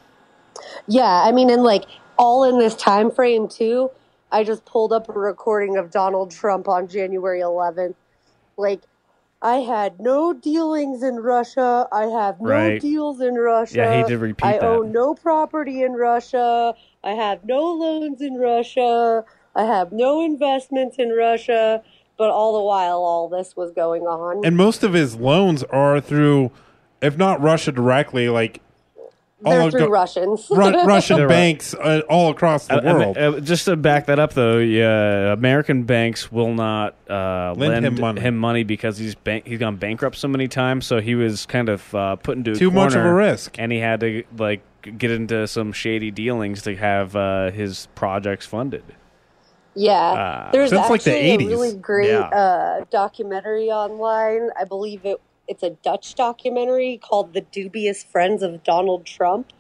Yeah, I mean, and like all in this time frame too. I just pulled up a recording of Donald Trump on January eleventh. Like, I had no dealings in Russia. I have no Right. deals in Russia. Yeah, he did repeat I that. own no property in Russia. I have no loans in Russia. I have no investments in Russia. But all the while, all this was going on. And most of his loans are through, if not Russia directly, like They're all through go- Russians. Ru- Russian They're- banks uh, all across the Uh, I mean, world. uh, just to back that up, though, yeah, American banks will not uh, Lend lend, him money. him money because he's bank- he's gone bankrupt so many times. So he was kind of uh, put into a Too much of corner, a risk. and he had to like get into some shady dealings to have uh, his projects funded. Yeah, Uh, there's since, actually like, the a eighties. really great Yeah. uh, documentary online. I believe it it's a Dutch documentary called "The Dubious Friends of Donald Trump,"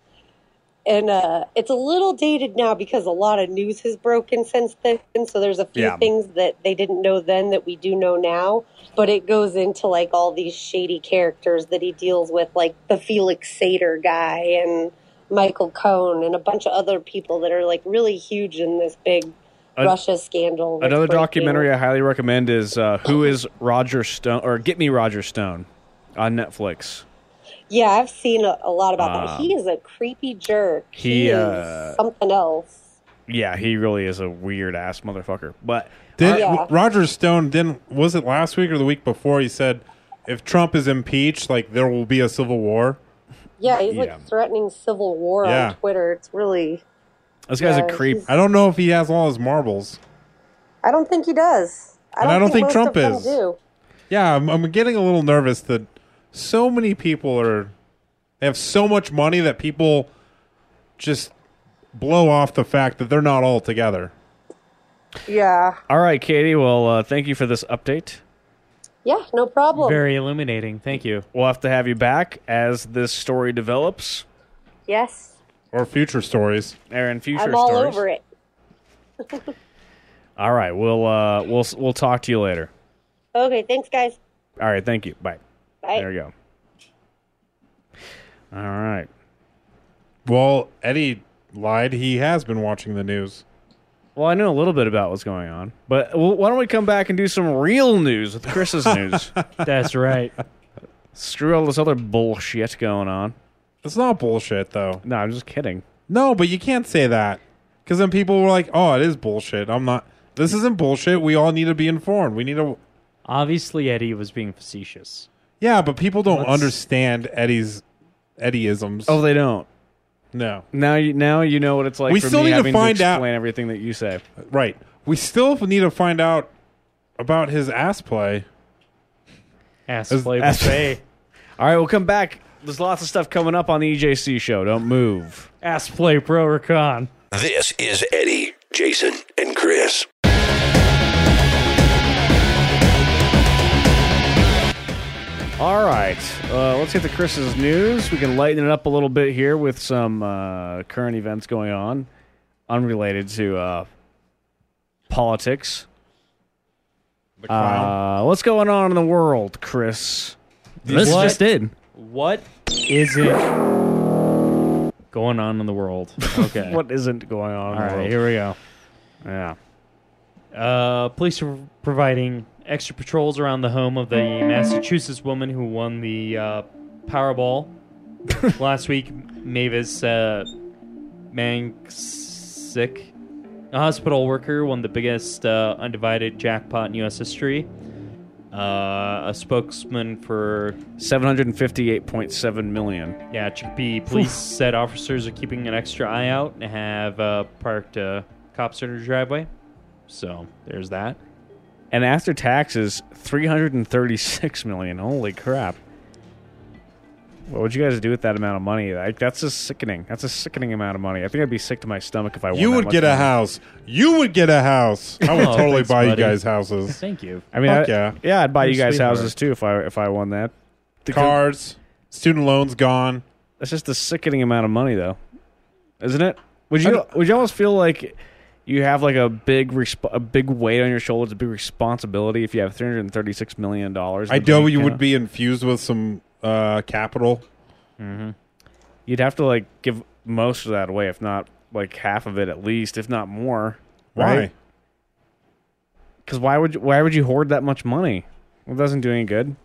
and uh, it's a little dated now because a lot of news has broken since then. So there's a few Yeah. things that they didn't know then that we do know now. But it goes into like all these shady characters that he deals with, like the Felix Sater guy and Michael Cohen and a bunch of other people that are like really huge in this big An- Russia scandal. that's Another breaking. documentary I highly recommend is uh, Who is Roger Stone, or Get Me Roger Stone on Netflix. Yeah, I've seen a, a lot about Um, that. He is a creepy jerk. he, He, is uh, something else. Yeah, he really is a weird ass motherfucker. But Did, Yeah. w- Roger Stone, didn't, was it last week or the week before, he said if Trump is impeached, like there will be a civil war? Yeah, he's Yeah. like threatening civil war Yeah. on Twitter. It's really. This guy's yeah, a creep. he's- I don't know if he has all his marbles. I don't think he does. I And don't, I don't think most Trump of them is. Do. Yeah, I'm, I'm getting a little nervous that so many people are, they have so much money that people just blow off the fact that they're not all together. Yeah. All right, Katie. Well, uh, thank you for this update. Yeah, no problem. Very illuminating. Thank you. We'll have to have you back as this story develops. Yes, Or future stories. Or future I'm all stories. over it. All right, we'll uh, we'll we'll talk to you later. Okay, thanks, guys. All right, thank you. Bye. Bye. There we go. All right. Well, Eddie lied. He has been watching the news. Well, I know a little bit about what's going on, but w- why don't we come back and do some real news with Chris's news? That's right. Screw all this other bullshit going on. It's not bullshit, though. No, I'm just kidding. No, but you can't say that. Because then people were like, oh, it is bullshit. I'm not. This isn't bullshit. We all need to be informed. We need to. Obviously, Eddie was being facetious. Yeah, but people don't Let's- understand Eddie's Eddieisms. Oh, they don't. No. Now you now you know what it's like We for still me need to having find out- explain everything that you say. Right. We still need to find out about his ass play. Ass As- play ass- buffet. All right, we'll come back. There's lots of stuff coming up on the E J C show. Don't move. Ass play pro or con. This is Eddie, Jason, and Chris. All right, uh, let's get to Chris's news. We can lighten it up a little bit here with some uh, current events going on, unrelated to uh, politics. The clown. Uh, what's going on in the world, Chris? This What? just did. What isn't going on in the world? Okay. What isn't going on in All the right, world? here we go. Yeah. Uh, police are providing extra patrols around the home of the Massachusetts woman who won the uh, Powerball last week. Mavis uh, Manksick, a hospital worker, won the biggest uh, undivided jackpot in U S history. Uh, Uh, a spokesman for seven hundred fifty-eight point seven million. Yeah, Chicopee police said officers are keeping an extra eye out and have uh, parked uh, cops in their driveway. So there's that. And after taxes, three hundred thirty-six million. Holy crap! What would you guys do with that amount of money? Like, that's just sickening. That's a sickening amount of money. I think I'd be sick to my stomach if I won You that would much get a money. house. You would get a house. I would Oh, totally thanks, buy you buddy. guys houses. Thank you. I mean, Fuck I, yeah. yeah, I'd buy You're you guys sweetheart. houses too if I if I won that. Cars, student loans gone. That's just a sickening amount of money, though, isn't it? Would I you don't- would you almost feel like you have like a big resp- a big weight on your shoulders, a big responsibility if you have three hundred thirty-six million dollars? I know you would be infused with some uh, capital. Mm-hmm. You'd have to like give most of that away, if not like half of it at least, if not more. Why? Because why would you, why would you hoard that much money? It doesn't do any good.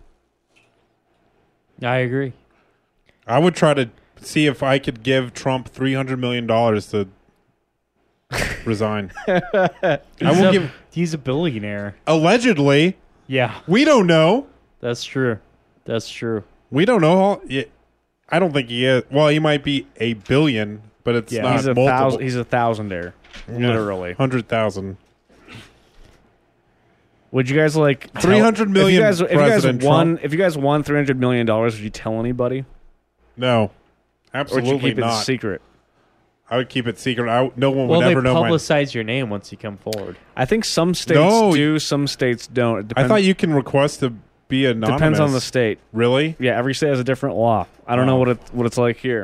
I agree. I would try to see if I could give Trump three hundred million dollars to resign. I He's will a- give. He's a billionaire. Allegedly, Yeah, we don't know. that's true. That's true. We don't know. How, yeah, I don't think he is. Well, he might be a billion, but it's Yeah, not he's a multiple. thousand. He's a thousandaire, literally. Hundred thousand. Would you guys like tell- three hundred million If you guys, if you guys President won, Trump. if you guys won three hundred million dollars, would you tell anybody? No, Or would absolutely you keep it not. secret? I would keep it secret. I, no one would Well, they ever know. My, publicize your name once you come forward. I think some states No. do, some states don't. It I depends, thought you can request to be anonymous. depends on the state. Really? Yeah, every state has a different law. I don't know Wow. what it what it's like here.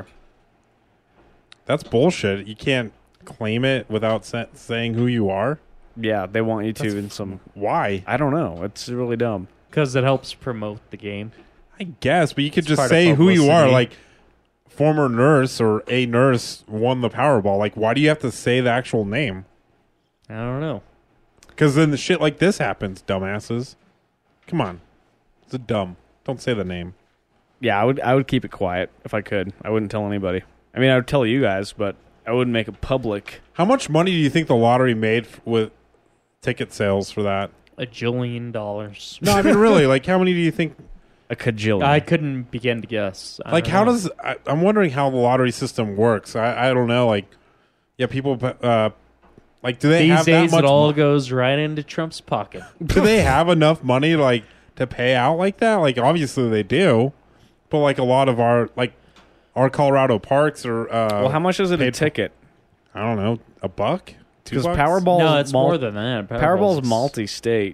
That's bullshit. You can't claim it without sa- saying who you are. Yeah, they want you to That's in some. Why? I don't know. It's really dumb. Because it helps promote the game. I guess, but you could It's just part of say who you are. publicity. Like, former nurse or a nurse won the Powerball. Like, why do you have to say the actual name? I don't know. Because then the shit like this happens, dumbasses. Come on. It's a dumb. Don't say the name. Yeah, I would I would keep it quiet if I could. I wouldn't tell anybody. I mean, I would tell you guys, but I wouldn't make it public. How much money do you think the lottery made f- with ticket sales for that? A jillion dollars. No, I mean, really. Like, how many do you think? A cajillion. I couldn't begin to guess. I Like, don't how know. does... I, I'm wondering how the lottery system works. I, I don't know. Like, yeah, people... Uh, like, do they These have days that much it all mo- goes right into Trump's pocket. do they have enough money like to pay out like that? Like, obviously they do, but like a lot of our like our Colorado parks are. Uh, well, how much is it a paid for- ticket? I don't know, a buck, two Because bucks? Powerball, No, it's more than that. Powerball's Powerball's- multi-state.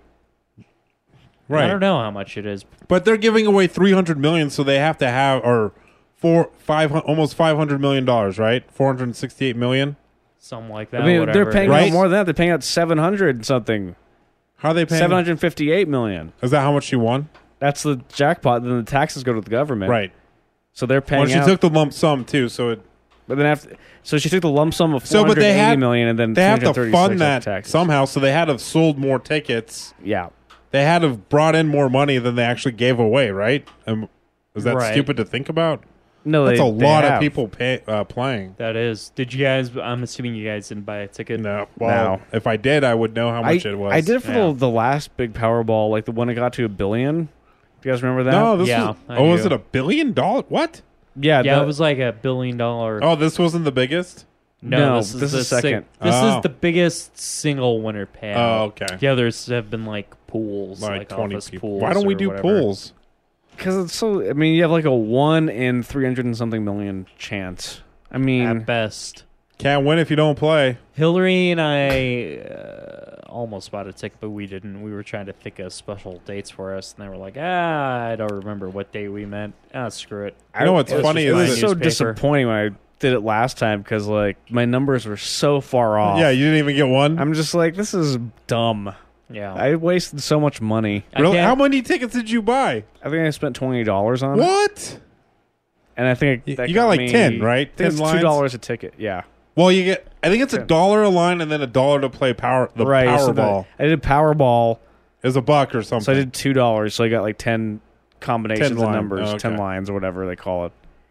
right? I don't know how much it is. But they're giving away three hundred million, so they have to have or four five hun- almost five hundred million dollars, right? Four hundred sixty-eight million. Something like that. I mean, whatever. they're paying Right? out more than that. They're paying out seven hundred something. How are they paying? Seven hundred fifty-eight million. Is that how much she won? That's the jackpot. Then the taxes go to the government. Right. So they're paying Well, she out. took the lump sum too, so it. but then after, so she took the lump sum of So, four but hundred they eighty had million, and then they have to three hundred thirty-six fund of that taxes. somehow. So they had to have sold more tickets. Yeah. They had to have brought in more money than they actually gave away, right? Um, is that Right. stupid to think about? No, That's they, a they lot have. of people pay, uh, playing. That is. Did you guys? I'm assuming you guys didn't buy a ticket. No, well, No. if I did, I would know how I, much it was. I did for Yeah. the, the last big Powerball, like the one that got to a billion. Do you guys remember that? No, this Yeah, was. I Oh, was do. it a billion dollar? What? Yeah, Yeah, the- it was like a billion dollar. Oh, this wasn't the biggest. no, no, this is this the is second. sig- this Oh. is the biggest single winner payout. Oh, okay. The others have been like pools, Like, like, twenty office people. pools. Why don't we or do whatever. pools? Because it's so. I mean, you have like a one in three hundred and something million chance. I mean, At best. Can't win if you don't play. Hillary and I uh, almost bought a ticket, but we didn't. We were trying to think of special dates for us, and they were like, "Ah, I don't remember what day we meant. Ah, screw it." I know what's Let's funny just it buy a is was so newspaper." disappointing when I did it last time because like my numbers were so far off. Yeah, you didn't even get one. I'm just like, this is dumb. Yeah, I wasted so much money. I Really? can't- How many tickets did you buy? I think I spent twenty dollars on it, What? and I think You- that you got like me- ten, right? I think ten it's lines? two dollars a ticket. Yeah, Well, you get. I think it's a Okay. dollar a line, and then a dollar to play power. The right. so Powerball the- I did Powerball, is a buck or something. so I did two dollars. So I got like ten combinations ten of line. numbers, Oh, ten okay. lines or whatever they call it.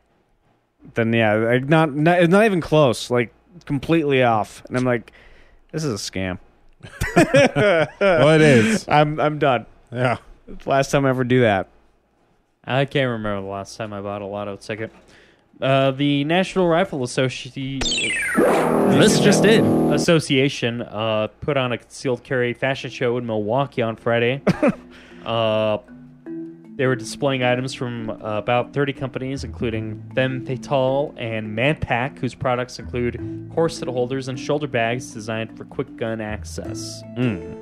Then yeah, like not not, it's not even close. Like completely off, and I'm like, this is a scam. Well, it is. I'm I'm done. Yeah. Last time I ever do that. I can't remember the last time I bought a lotto ticket. Uh, the National Rifle Association. This just did. Association uh, put on a concealed carry fashion show in Milwaukee on Friday. uh, they were displaying items from uh, about thirty companies, including Femme Fatale and Manpack, whose products include corset holders and shoulder bags designed for quick gun access. Mm.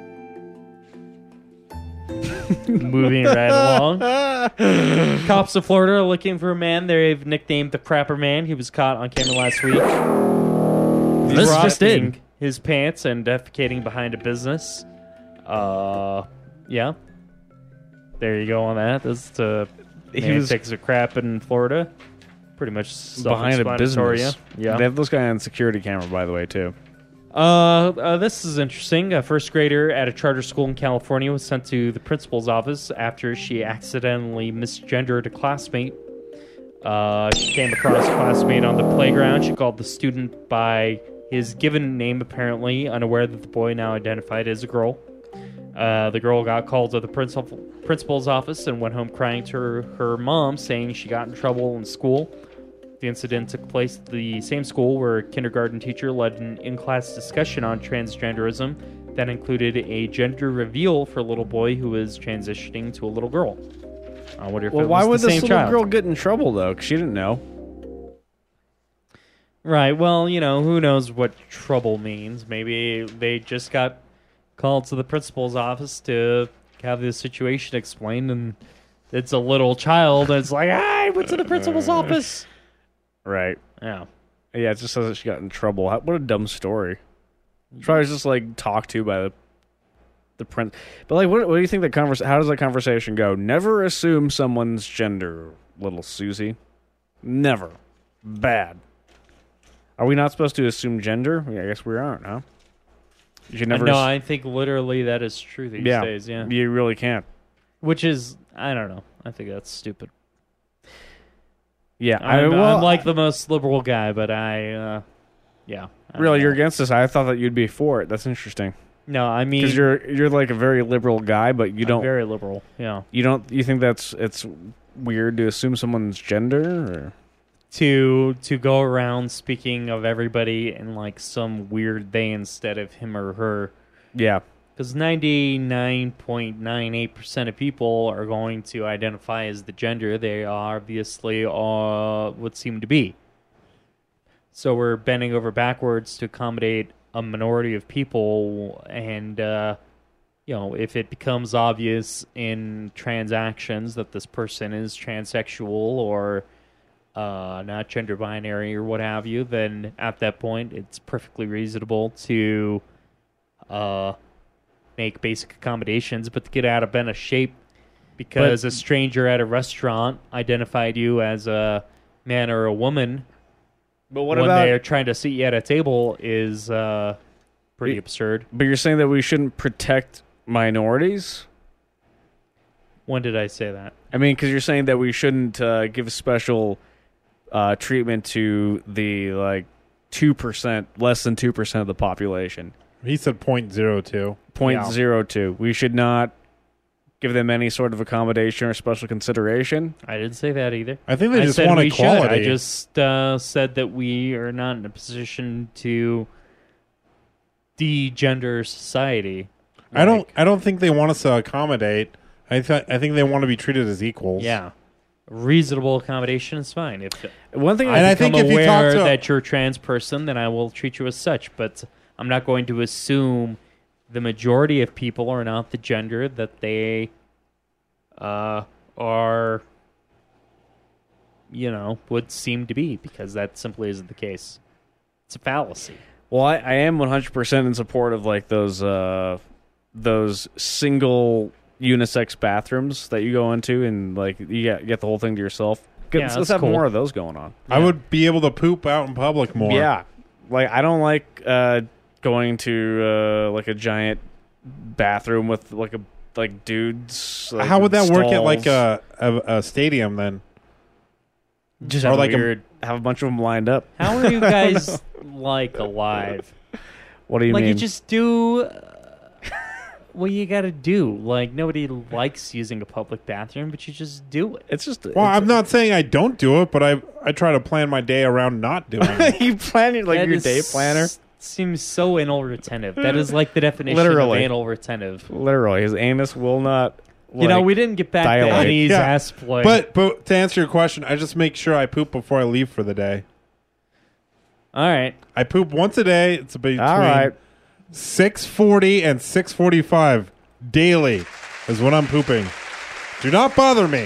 Moving right along. Cops of Florida are looking for a man they've nicknamed the Crapper Man. He was caught on camera last week. This just did. His pants and defecating behind a business. Uh, yeah. There you go on that. This uh, He man was- takes a crap in Florida. Pretty much Behind a self-explanatory, business. Yeah. They have this guy on security camera, by the way, too. Uh, uh, this is interesting. A first grader at a charter school in California was sent to the principal's office after she accidentally misgendered a classmate. Uh, she came across a classmate on the playground. She called the student by his given name, apparently, unaware that the boy now identified as a girl. Uh, the girl got called to the principal, principal's office and went home crying to her, her mom, saying she got in trouble in school. The incident took place at the same school where a kindergarten teacher led an in-class discussion on transgenderism that included a gender reveal for a little boy who was transitioning to a little girl. I wonder if Well, it why was would the this same little child. girl get in trouble, though? Because she didn't know. Right, well, you know, who knows what trouble means. Maybe they just got called to the principal's office to have the situation explained, and it's a little child, and it's like, ah, I went to the principal's office. Right. Yeah. Yeah, it just says that she got in trouble. How, what a dumb story. She probably was just, like, talked to by the the prince. But, like, what, what do you think that convers? How does that conversation go? Never assume someone's gender, little Susie. Never. Bad. Are we not supposed to assume gender? Yeah, I guess we aren't, huh? You should never. no, ass- I think literally that is true these yeah, days, yeah. You really can't. Which is, I don't know. I think that's stupid. Yeah, I, I'm, well, I'm like the most liberal guy, but I, uh, yeah. I don't really, know. you're against this. I thought that you'd be for it. That's interesting. No, I mean, because you're you're like a very liberal guy, but you I'm don't very liberal. Yeah. You don't. You think that's it's weird to assume someone's gender? Or? To to go around speaking of everybody in like some weird they instead of him or her. Yeah. Because ninety-nine point nine eight percent of people are going to identify as the gender they obviously uh, would seem to be. So we're bending over backwards to accommodate a minority of people, and uh, you know, if it becomes obvious in transactions that this person is transsexual or uh, not gender binary or what have you, then at that point it's perfectly reasonable to uh, make basic accommodations, but to get out of bent of shape because But- a stranger at a restaurant identified you as a man or a woman. But what when about- they're trying to seat you at a table is uh, pretty Y- absurd. But you're saying that we shouldn't protect minorities? When did I say that? I mean, because you're saying that we shouldn't uh, give special uh, treatment to the like two percent, less than two percent of the population. He said point zero two. Point zero two. We should not give them any sort of accommodation or special consideration. I didn't say that either. I think they I just said want we should. equality. I just uh, said that we are not in a position to de-gender society. I don't. I don't think they want us to accommodate. I th- I think they want to be treated as equals. Yeah, reasonable accommodation is fine. If One thing, I And I become think if you talk aware to- that you're a trans person, then I will treat you as such. But I'm not going to assume the majority of people are not the gender that they uh, are. You know, would seem to be, because that simply isn't the case. It's a fallacy. Well, I, I am one hundred percent in support of like those uh, those single unisex bathrooms that you go into and like you get, you get the whole thing to yourself. Get- Yeah, let's that's have cool. more of those going on. I would be able to poop out in public more. Yeah, like I don't like uh, going to uh, like a giant bathroom with like a like dudes. Like, How would that work at like stalls. a, a a stadium then? Just or have like a a- weird, have a bunch of them lined up. How are you guys like alive? What do you like mean? you just do what you got to do. Like, nobody likes using a public bathroom, but you just do it. It's just. Well, I'm not saying I don't do it, but I I try to plan my day around not doing it. You plan it like That your is- day planner. Seems so anal retentive. That is like the definition Literally. of anal retentive. Literally, his anus will not. You know, like, we didn't get back dilate. to Eddie's Yeah. ass play. But but to answer your question, I just make sure I poop before I leave for the day. All right. I poop once a day. It's between All right. six forty and six forty-five daily is when I'm pooping. Do not bother me.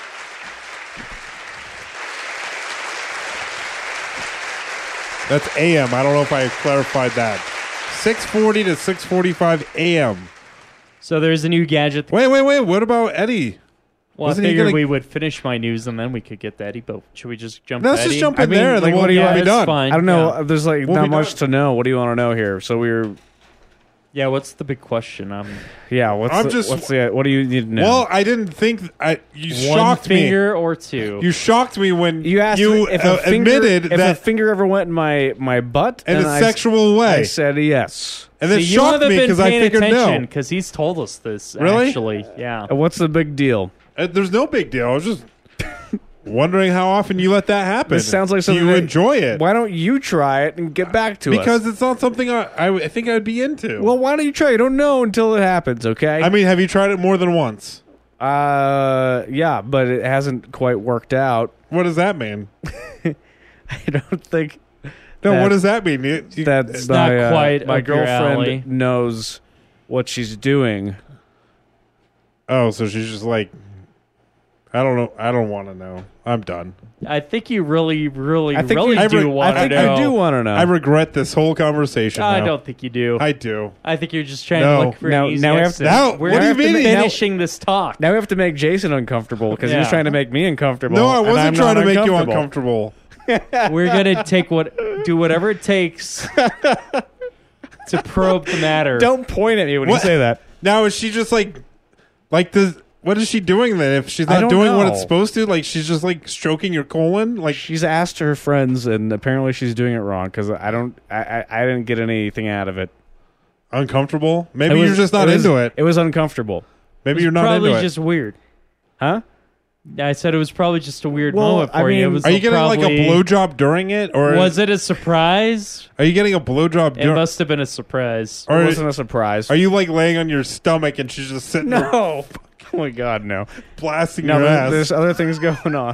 That's A M. I don't know if I clarified that. six forty to six forty-five A M. So there's a new gadget. Wait, wait, wait. What about Eddie? Well, Wasn't I he figured gonna- we would finish my news and then we could get to Eddie. But should we just jump? Let's to just Eddie? jump in there and then like, we'll what do you yeah, want be it's done. fine. I don't know. Yeah. There's like We'll not be much done. to know. What do you want to know here? So we're. Yeah, what's the big question? Um, Yeah. What's I'm the, just- what's the what do you need to know? Well, I didn't think th- I. You one shocked me. finger or two? You shocked me when you asked you me if uh, a finger, admitted if that a finger ever went in my my butt in and a I- sexual way. I said yes. And then See, you shocked haven't me been because I paying figured attention no. because he's told us this. Really? Actually, yeah. And what's the big deal? Uh, there's no big deal. I was just wondering how often you let that happen. This sounds like Do something you that- enjoy it Why don't you try it and get back to because us? it's not something I, I I think I'd be into. Well, why don't you try? You don't know until it happens. Okay. I mean, have you tried it more than once? Uh, yeah, but it hasn't quite worked out. What does that mean? I don't think. No, that- what does that mean? You- you- That's not my, uh, quite my up your alley. girlfriend knows what she's doing. oh, so she's just like, I don't know. I don't want to know. I'm done. I think you really, really, I think really you- I do re- want I think to know. I do want to know. I regret this whole conversation. I now. don't think you do. I do. I think you're just trying No. to look for Now- an easy now we have exit. to- Now- We're what do you mean? finishing this talk. Now we have to make Jason uncomfortable because he was Yeah. trying to make me uncomfortable. No, I and I'm wasn't trying not to make you uncomfortable. uncomfortable. We're gonna take what, do whatever it takes to probe the matter. Don't point at me when What? you say that. Now is she just like, like the? What is she doing then? If she's I not don't doing what know. it's supposed to, like she's just like stroking your colon, like She's asked her friends, and apparently she's doing it wrong because I don't. I, I I didn't get anything out of it. uncomfortable. Maybe It was- you're just not it was- into it. It was uncomfortable. Maybe It's you're not probably into it. just weird. Huh? I said it was probably just a weird Well, moment for I you. mean- It was Are you getting like a probably- blowjob during it, or Was it a surprise? Are you getting a blowjob? It dur- must have been a surprise. Or It wasn't a surprise. Are you like laying on your stomach and she's just sitting there No. Oh my God, no. blasting No, your there- ass? there's other things going on.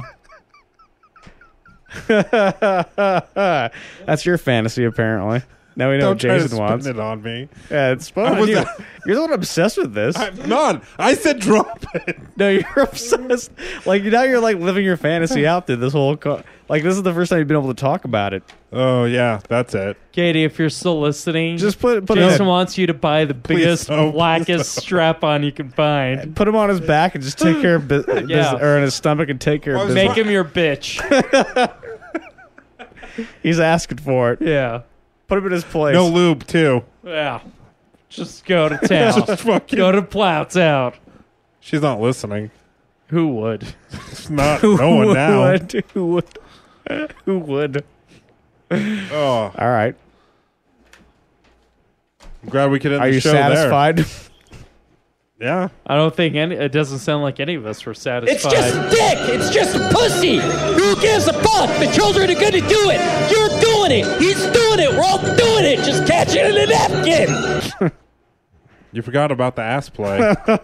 That's your fantasy, apparently. Now we know Don't what try to Jason spin wants. it on me. Yeah, it's fun. I was You, not- you're the one obsessed with this. I'm not. I said drop it. No, you're obsessed. Like now, you're like living your fantasy out through this whole. Co- like this is the first time you've been able to talk about it. Oh yeah, that's it. Katie, if you're still listening, Just put put Jason him, wants you to buy the Please biggest, don't. Please blackest don't. strap-on you can find. put him on his back and just take care of business, Yeah. or in his stomach and take care of Well, business. Make him your bitch. He's asking for it. Yeah, Put him in his place. No lube too. yeah. Just go to town. Just fucking. Go to Plowtown. She's not listening. Who would? It's not. No one Who now. would? Who would? Who would? Oh, All right. I'm glad we could end Are the you show satisfied? there. Yeah. I don't think any. It doesn't sound like any of us were satisfied. It's just dick. It's just pussy. Who gives a fuck? The children are going to do it. You're doing it. He's doing it. We're all doing it. Just catch it in a napkin. You forgot about the ass play.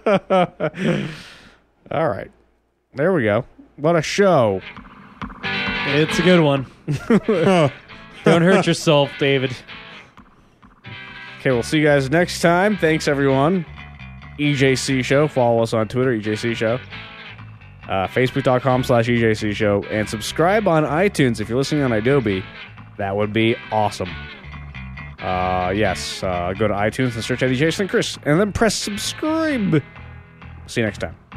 All right. There we go. What a show. It's a good one. Don't hurt yourself, David. Okay, we'll see you guys next time. Thanks, everyone. E J C Show. Follow us on Twitter, E J C Show. Uh, Facebook.com slash EJC Show. And subscribe on iTunes if you're listening on Adobe. That would be awesome. Uh, yes, uh, go to iTunes and search Eddie Jason and Chris. And then press subscribe. See you next time.